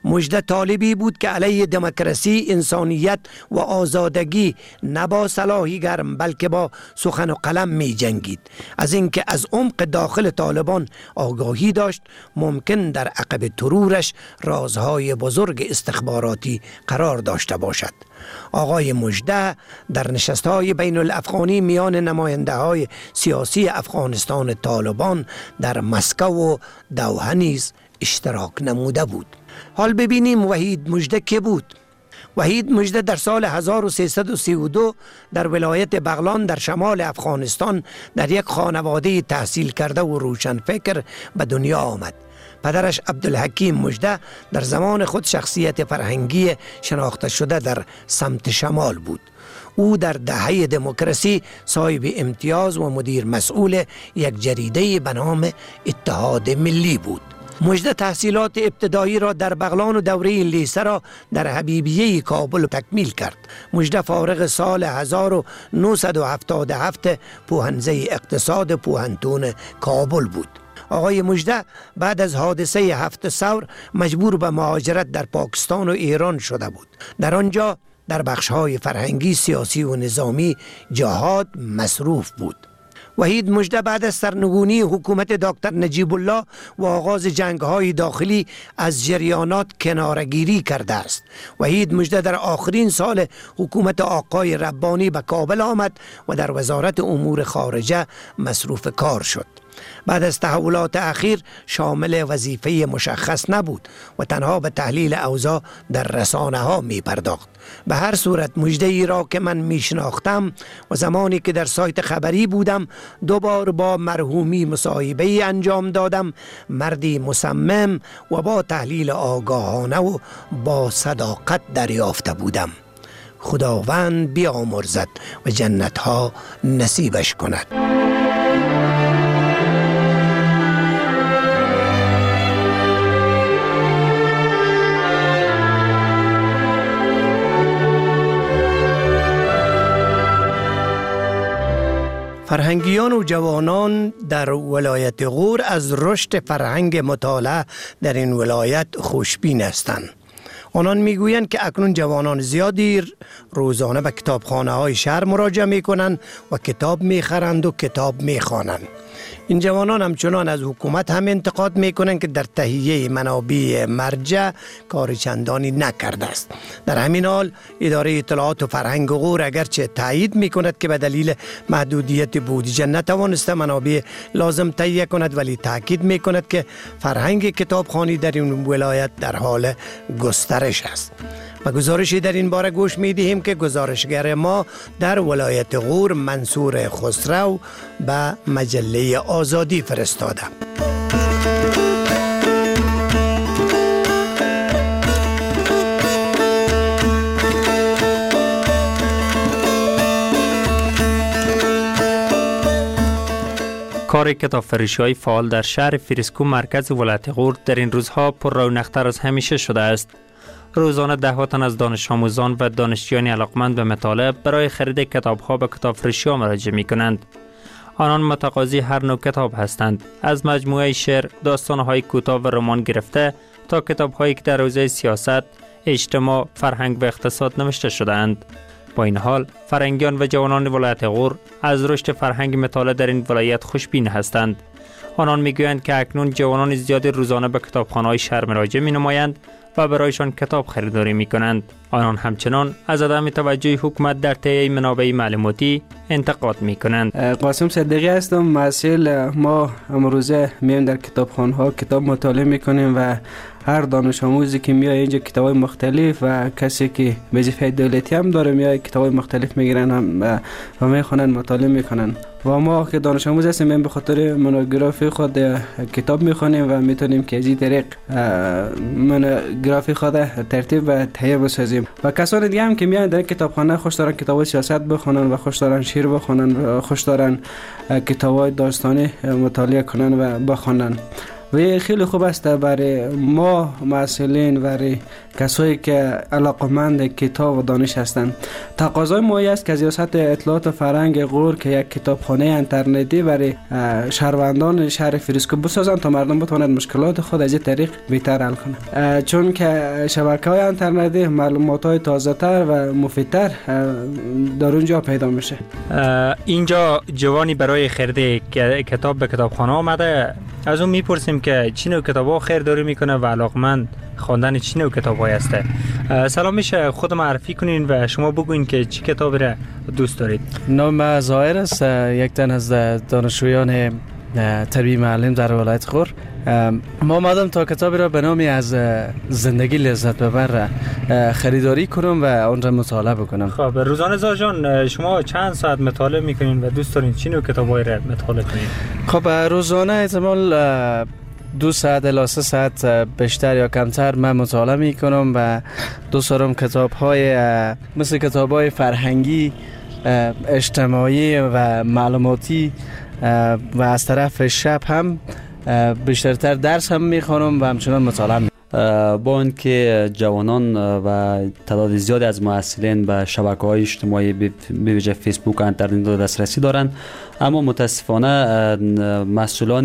مژده طالبی بود که علیه دموکراسی، انسانیت و آزادگی نه با سلاحی گرم بلکه با سخن و قلم می جنگید. از اینکه از عمق داخل طالبان آگاهی داشت ممکن در عقب ترورش رازهای بزرگ استخباراتی قرار داشته باشد. آقای مژده در نشست‌های بین الافغانی میان نماینده‌های سیاسی افغانستان طالبان در مسکو و دوحه نیز اشتراک نموده بود. حال ببینیم وحید مژده که بود. وحید مژده در سال هزار و سیصد و سی و دو در ولایت بغلان در شمال افغانستان در یک خانواده تحصیل کرده و روشنفکر به دنیا آمد. پدرش عبدالحکیم مژده در زمان خود شخصیت فرهنگی شناخته شده در سمت شمال بود. او در دهه دموکراسی صاحب امتیاز و مدیر مسئول یک جریده به نام اتحاد ملی بود. مژده تحصیلات ابتدایی را در بغلان و دوره لیسه را در حبیبیه کابل تکمیل کرد. مژده فارغ سال هزار و نهصد و هفتاد و هفت پوهنزه اقتصاد پوهنتون کابل بود. آقای مژده بعد از حادثه هفت ثور مجبور به مهاجرت در پاکستان و ایران شده بود. در آنجا در بخش‌های فرهنگی، سیاسی و نظامی جهاد مصروف بود. وحید مژده بعد از سرنگونی حکومت دکتر نجیب الله و آغاز جنگ‌های داخلی از جریانات کناره‌گیری کرده است. وحید مژده در آخرین سال حکومت آقای ربانی به کابل آمد و در وزارت امور خارجه مصروف کار شد. بعد از تحولات اخیر شامل وظیفه مشخص نبود و تنها به تحلیل اوضاع در رسانه ها می پرداخت. به هر صورت مژده ای را که من می شناختم و زمانی که در سایت خبری بودم دوبار با مرحومی مصاحبه انجام دادم، مردی مصمم و با تحلیل آگاهانه و با صداقت دریافته بودم. خداوند بیامرزد و جنتها نصیبش کند. فرهنگیان و جوانان در ولایت غور از رشد فرهنگ مطالعه در این ولایت خوشبین هستند. آنان میگویند که اکنون جوانان زیادی روزانه به کتابخانه های شهر مراجعه میکنند و کتاب میخرند و کتاب میخوانند. این جوانان همچنان از حکومت هم انتقاد میکنند که در تهیه منابع مرجع کار چندانی نکرده است. در همین حال اداره اطلاعات و فرهنگ غور اگرچه تایید میکند که به دلیل محدودیت بودجه نتوانسته منابع لازم تهیه کند، ولی تاکید میکند که فرهنگ کتابخوانی در این ولایت در حال گسترش است. و گزارشی در این باره گوش میدهیم که گزارشگر ما در ولایت غور منصور خسرو به مجله آزادی فرستاده. کار کتاب فروشی های فعال در شهر فریسکو مرکز ولایت غور در این روزها پر رونق‌تر از همیشه شده است. روزانه ده تن از دانش آموزان و دانشجویان علاقمند به مطالعه برای خرید کتاب‌ها به کتاب فروشی‌ها مراجعه می‌کنند. آنان متقاضی هر نوع کتاب هستند، از مجموعه شعر، داستان‌های کوتاه و رمان گرفته تا کتاب‌هایی که در حوزه سیاست، اجتماع، فرهنگ و اقتصاد نوشته شده‌اند. با این حال فرهنگیان و جوانان ولایت غور از رشد فرهنگ مطالعه در این ولایت خوشبین هستند. آنان می‌گویند که اکنون جوانان زیادی روزانه به کتابخانه‌های شهر مراجعه می‌نمایند و برایشان کتاب خریداری می کنند. آنان همچنان از عدم توجه حکومت در تهیه منابع معلوماتی انتقاد می کنند. قاسم صدیقی هستم، مسئول. ما امروزه میایم در کتابخانه ها کتاب مطالعه می کنیم و هر دانش آموزی که میاد اینجا کتابای مختلف و کسی که وظیفه دولتی هم داره میاد کتابای مختلف میگیرن هم و میخونن مطالعه میکنن. و ما که دانش آموز هستیم به خاطر مونوگرافی خود کتاب میخونیم و میتونیم که از این طریق مونوگرافی خود ترتیب و تهیه بسازیم. و کسان دیگه هم که میان در کتابخانه خوش دارن کتاب سیاست بخونن و خوش دارن شعر بخونن و خوش دارن کتابای داستانی مطالعه کنن و بخونن. و خیلی خوب است برای ما مسئولین، برای کسایی که علاقمند کتاب و دانش هستند. تقاضای ما است که ریاست اطلاعات و فرهنگ غور که یک کتابخانه اینترنتی برای شهروندان شهر فریسکو بسازند تا مردم بتوانند مشکلات خود از این طریق بهتر حل کنند، چون که شبکه‌های اینترنتی معلومات‌های تازه‌تر و مفیدتر در اونجا پیدا میشه. اینجا جوانی برای خرید کتاب به کتابخانه آمده، از اون میپرسیم که چی نوع کتاب‌ها خریداری میکنه و علاقمند خواندن چی نوع کتاب‌هایی هسته. سلام، میشه خود معرفی کنین و شما بگوین که چی کتابی را دوست دارید؟ نام ظاهر است، یک تن از دانشجویان تربیت معلم در ولایت غور. ما آمدم تا کتابی را به نامی از زندگی لذت ببر خریداری کنم و آن را مطالعه بکنم. خب روزانه زا جان، شما چند ساعت مطالعه میکنین و دوست دارین چی نوع کتابایی را مطالعه کنین؟ خب روزانه احتمال دو ساعت الی سه ساعت بیشتر یا کمتر من مطالعه میکنم و دوست دارم کتاب‌های مثل کتاب‌های فرهنگی، اجتماعی و معلوماتی و از طرف شب هم بیشترتر درس هم میخوانم و همچنان مطالعه میکنم. با اینکه جوانان و تعداد زیادی از محصلین به شبکه‌های اجتماعی به ویژه فیسبوک و اینترنت دسترسی دارند، اما متاسفانه مسئولان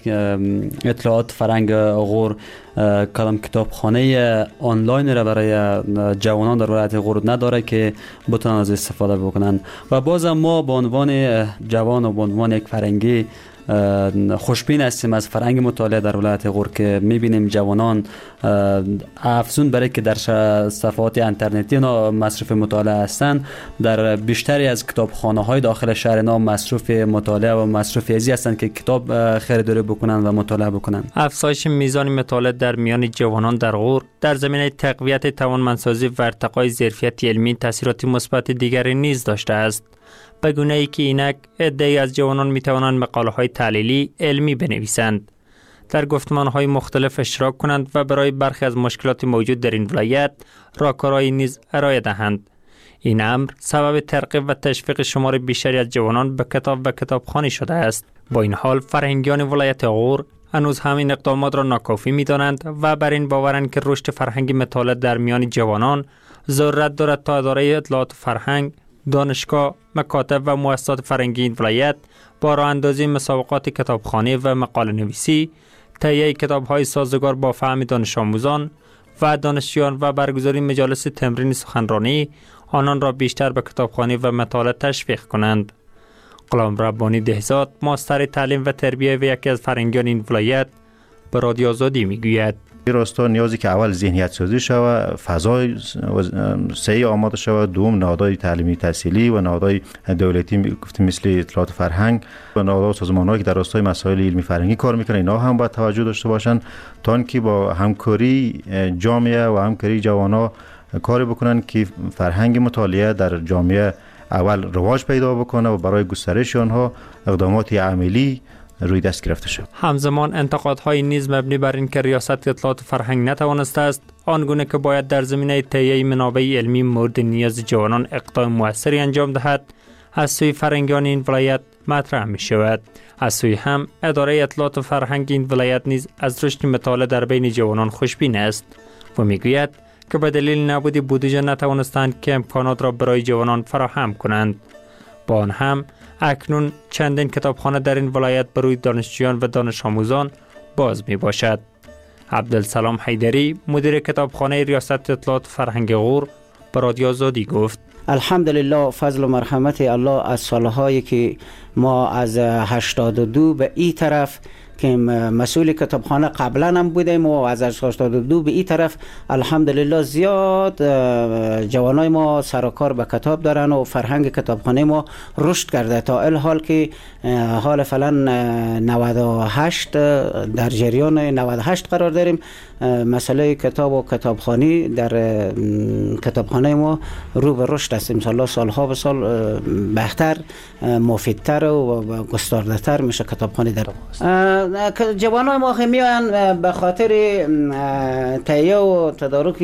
اطلاعات فرهنگ غور کدام کتابخانه آنلاین را برای جوانان در ولایت غور نداره که بتونن از استفاده بکنن و باز ما به عنوان جوان و به عنوان یک فرهنگی خوشبین هستیم از فرهنگ مطالعه در ولایت غور که میبینیم جوانان افزون برای که در صفحات اینترنتی نا مصرف مطالعه هستند، در بیشتری از کتابخانه های داخل شهر نا مصرف مطالعه و مصرف ازی هستند که کتاب خریداری بکنن و مطالعه بکنن. افزایش میزان مطالعه در میان جوانان در غور در زمینه تقویت توانمندسازی و ارتقای ظرفیت علمی تاثیرات مثبت دیگری نیز داشته است، به گونه‌ای که اینک عده‌ای از جوانان می‌توانند مقاله‌های تحلیلی علمی بنویسند، در گفتمان‌های مختلف اشتراک کنند و برای برخی از مشکلات موجود در این ولایت راهکارهایی نیز ارائه دهند. این امر سبب ترغیب و تشویق شمار بیشتری از جوانان به کتاب و کتابخوانی شده است. با این حال فرهنگیان ولایت غور هنوز همین اقدامات را ناکافی می‌دانند و بر این باورند که رشد فرهنگی مطالعه در میان جوانان ضرورت دارد تا اداره اطلاعات فرهنگ، دانشگاه، مکاتب و مؤسسات فرهنگی این ولایت با راه اندازی مسابقات کتابخوانی و مقاله نویسی، تهیه کتاب‌های سازگار با فهم دانش آموزان و دانشجویان و برگزاری مجالس تمرین سخنرانی آنان را بیشتر به کتابخوانی و مطالعه تشویق کنند. غلام ربانی دهزاد، ماستر تعلیم و تربیت و یکی از فرهنگیان این ولایت، به رادیو آزادی میگوید: این راستا نیازی که اول ذهنیت سازی شود، فضای صحیح آماده شود، دوم نهادهای تعلیمی تحصیلی و نهادهای دولتی گفتیم مثل اطلاعات فرهنگ و نهادها و سازمان‌هایی که در راستای مسائل علمی فرهنگی کار میکنن، اینا هم باید توجه داشته باشن تا اینکه با همکاری جامعه و همکاری جوانا کاری بکنن که فرهنگ مطالعه در جامعه اول رواج پیدا بکنه و برای گسترش آنها اقدامات عملی روی دست گرفته شد. همزمان انتقادهای نیز مبنی بر این که ریاست اطلاعات فرهنگ نتوانسته است آنگونه که باید در زمینه تهیه منابع علمی مورد نیاز جوانان اقدام موثری انجام دهد از سوی فرهنگیان این ولایت مطرح می شود. از سوی هم اداره اطلاعات فرهنگ این ولایت نیز از رشد مطالعه در بین جوانان خوشبین است و می گوید که به دلیل نبود بودجه نتوانستند که امکانات را برای جوانان فراهم کنند. با آن هم اکنون چندین کتابخانه در این ولایت برای دانشجویان و دانش آموزان باز می باشد. عبدالسلام حیدری، مدیر کتابخانه ریاست اطلاعات فرهنگ غور، به رادیو آزادی گفت: الحمدلله، فضل و مرحمت الله از سالهایی که ما از هشتاد و دو به این طرف که مسئول کتابخانه قبلا هم بودیم و از هشتاد و دو به این طرف الحمدلله زیاد جوانای ما سر و کار به کتاب دارن و فرهنگ کتابخانه ما رشد کرده تا ال حال که حال فعلا نود و هشت در جریان نود و هشت قرار داریم. مسئله کتاب و کتابخانی در کتابخانه ما رو به رشد است. انشالله سالها به سال بهتر، مفیدتر و گسترده‌تر میشه کتابخانه در جوانای ما میان به خاطر تهیه و تدارک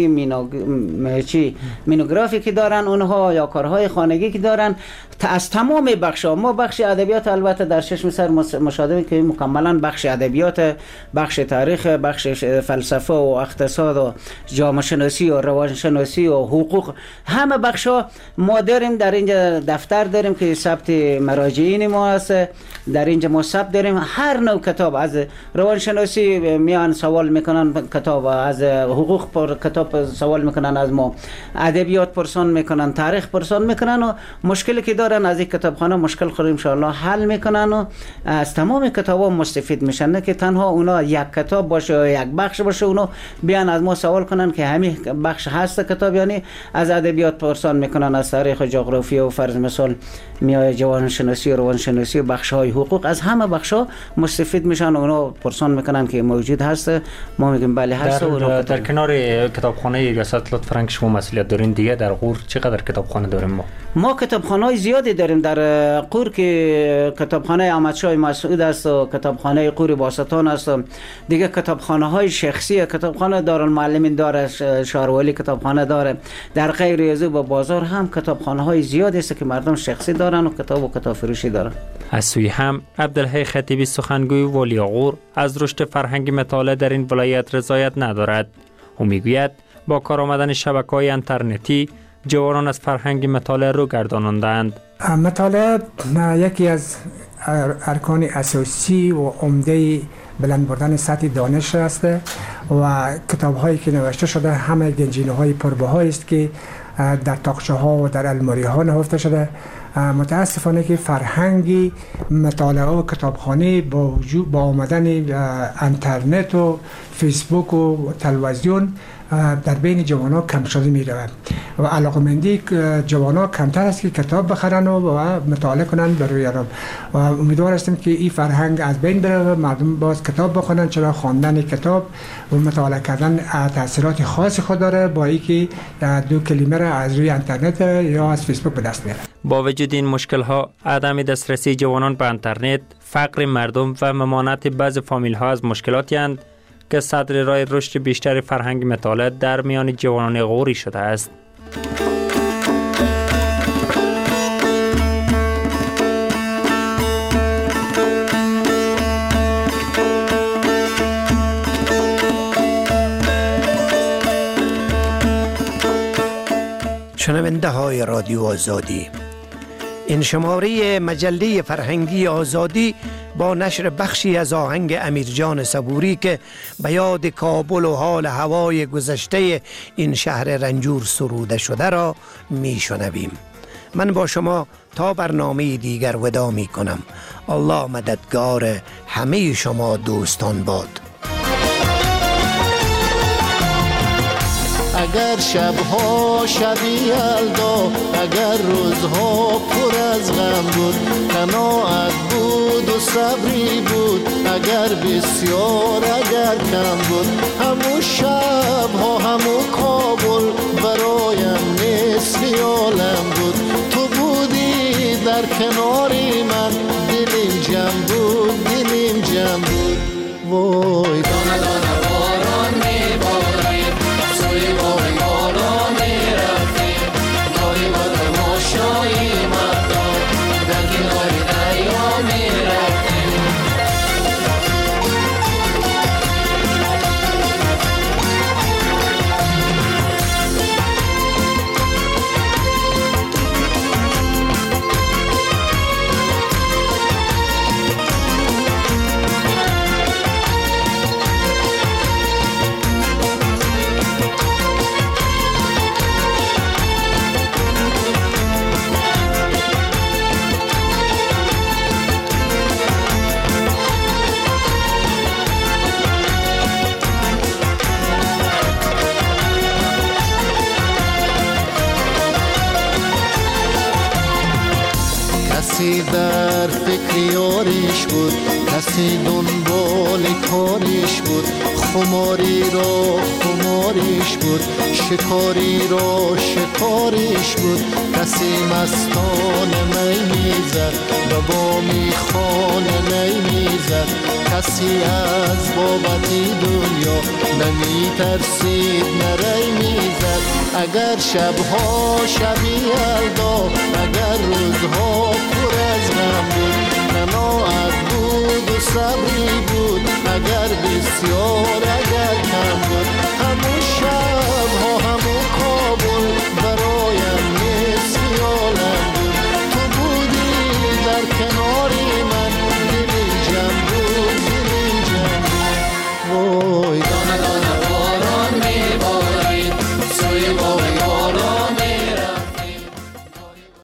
چی مینوگرافی که دارن اونها یا کارهای خانگی که دارن از تمام بخش‌ها. ما بخش ادبیات البته در چشم سر مشاهده که مکملا بخش ادبیات، بخش تاریخ، بخش فلسفه و اقتصاد و جامعه شناسی و روانشناسی و حقوق، همه بخش‌ها ما داریم. در اینجا دفتر داریم که ثبت مراجعین ما است. در اینجا ما ثبت داریم هر نوع کتاب، از روانشناسی میان سوال میکنن کتاب، از حقوق پر کتاب سوال میکنن از ما، ادبیات پرسان میکنن، تاریخ پرسان میکنن و مشکلی که دارن از این کتابخانه مشکل خود ان شاء الله حل میکنن و از تمام کتابا مستفید میشن. نه که تنها اونا یک کتاب باشه یا یک بخش باشه اونا بیان از ما سوال کنن که همین بخش هست کتاب، یعنی از ادبیات پرسان میکنن، از تاریخ و جغرافیا و فرض مثال میای جوان شناسی و روان شناسی و بخش های حقوق، از همه بخش ها مستفید میشن و اونا پرسان میکنن که موجود هست. ما میگیم بله هست. در, در, در کنار کتابخانه ریاست لطفرنگ شما مسئولیت دارین دیگه در غور چقدر کتابخانه داریم؟ ما ما کتابخانه های زیادی داریم در غور که کتابخانه احمدشاه مسعود است و کتابخانه غور باستان است و دیگه کتابخانه های شخصی، کتابخانه دارالمعلمین داره، شهرولی کتابخانه داره، در غیر ریاضی و بازار هم کتابخانه های زیادی است که مردم شخصی دارن و کتاب و کتاب فروشی دارن. از سوی هم عبدالحی خطیبی سخنگوی والیا غور از رشد فرهنگ مطالعه در این ولایت رضایت ندارد. او میگوید با کار آمدن شبکه‌های اینترنتی جوانان از فرهنگ مطالعه رو گردانندند. مطالعه یکی از ارکان اساسی و عمده بلند بردن سطح دانش است و کتاب‌هایی که نوشته شده همه گنجینه‌های پربها است که در تاقچه‌ها و در الماری‌ها نهفته شده. متاسفانه که فرهنگی مطالعه و کتابخانه با وجود با آمدن اینترنت و فیسبوک و تلویزیون در بین جوانان کم شده می رود و علاقمندی جوانان کمتر است که کتاب بخرن و مطالعه کنن برای آنها و امیدوار هستیم که این فرهنگ از بین بره و مردم باز کتاب بخونن، چرا خواندن کتاب و مطالعه کردن تاثیرات خاص خود داره با اینکه دو کلمه را از روی اینترنت یا از فیسبوک به دست میارن. با وجود این مشکل ها، عدم دسترسی جوانان به اینترنت، فقر مردم و ممانعت بعض فامیل ها از مشکلاتی اند که صدر راه رشد بیشتر فرهنگ مطالعه در میان جوانان غوری شده است. شنونده های رادیو آزادی، این شماره مجله فرهنگی آزادی با نشر بخشی از آهنگ امیرجان صبوری که به یاد کابل و حال هوای گذشته این شهر رنجور سروده شده را می شنویم. من با شما تا برنامه دیگر وداع می کنم. الله مددگار همه شما دوستان باد. اگر شبها شبی یلدا، اگر روزها پر از غم بود، قناعت بود و صبری بود، اگر بسیار اگر کم بود، همو شبها همو کابل برایم مثل عالم بود. تو بودی در کناری من، دلیم جمع بود دلیم جمع بود. وای دانه دانه باران میبارید، سوی باری بالا میرفتیم، گاهی با تماشایی مردم در کنار دریا میرفتیم. کسی در فکر یاریش بود، کسی دنبال کاریش بود، خماری را خماریش بود، شکاری را شکاریش بود. کسی مستان می میزد، به شبا میخانه نمیزد، کسی از بابتی دنیا نمی ترسید نری میزد. اگر شبها شبی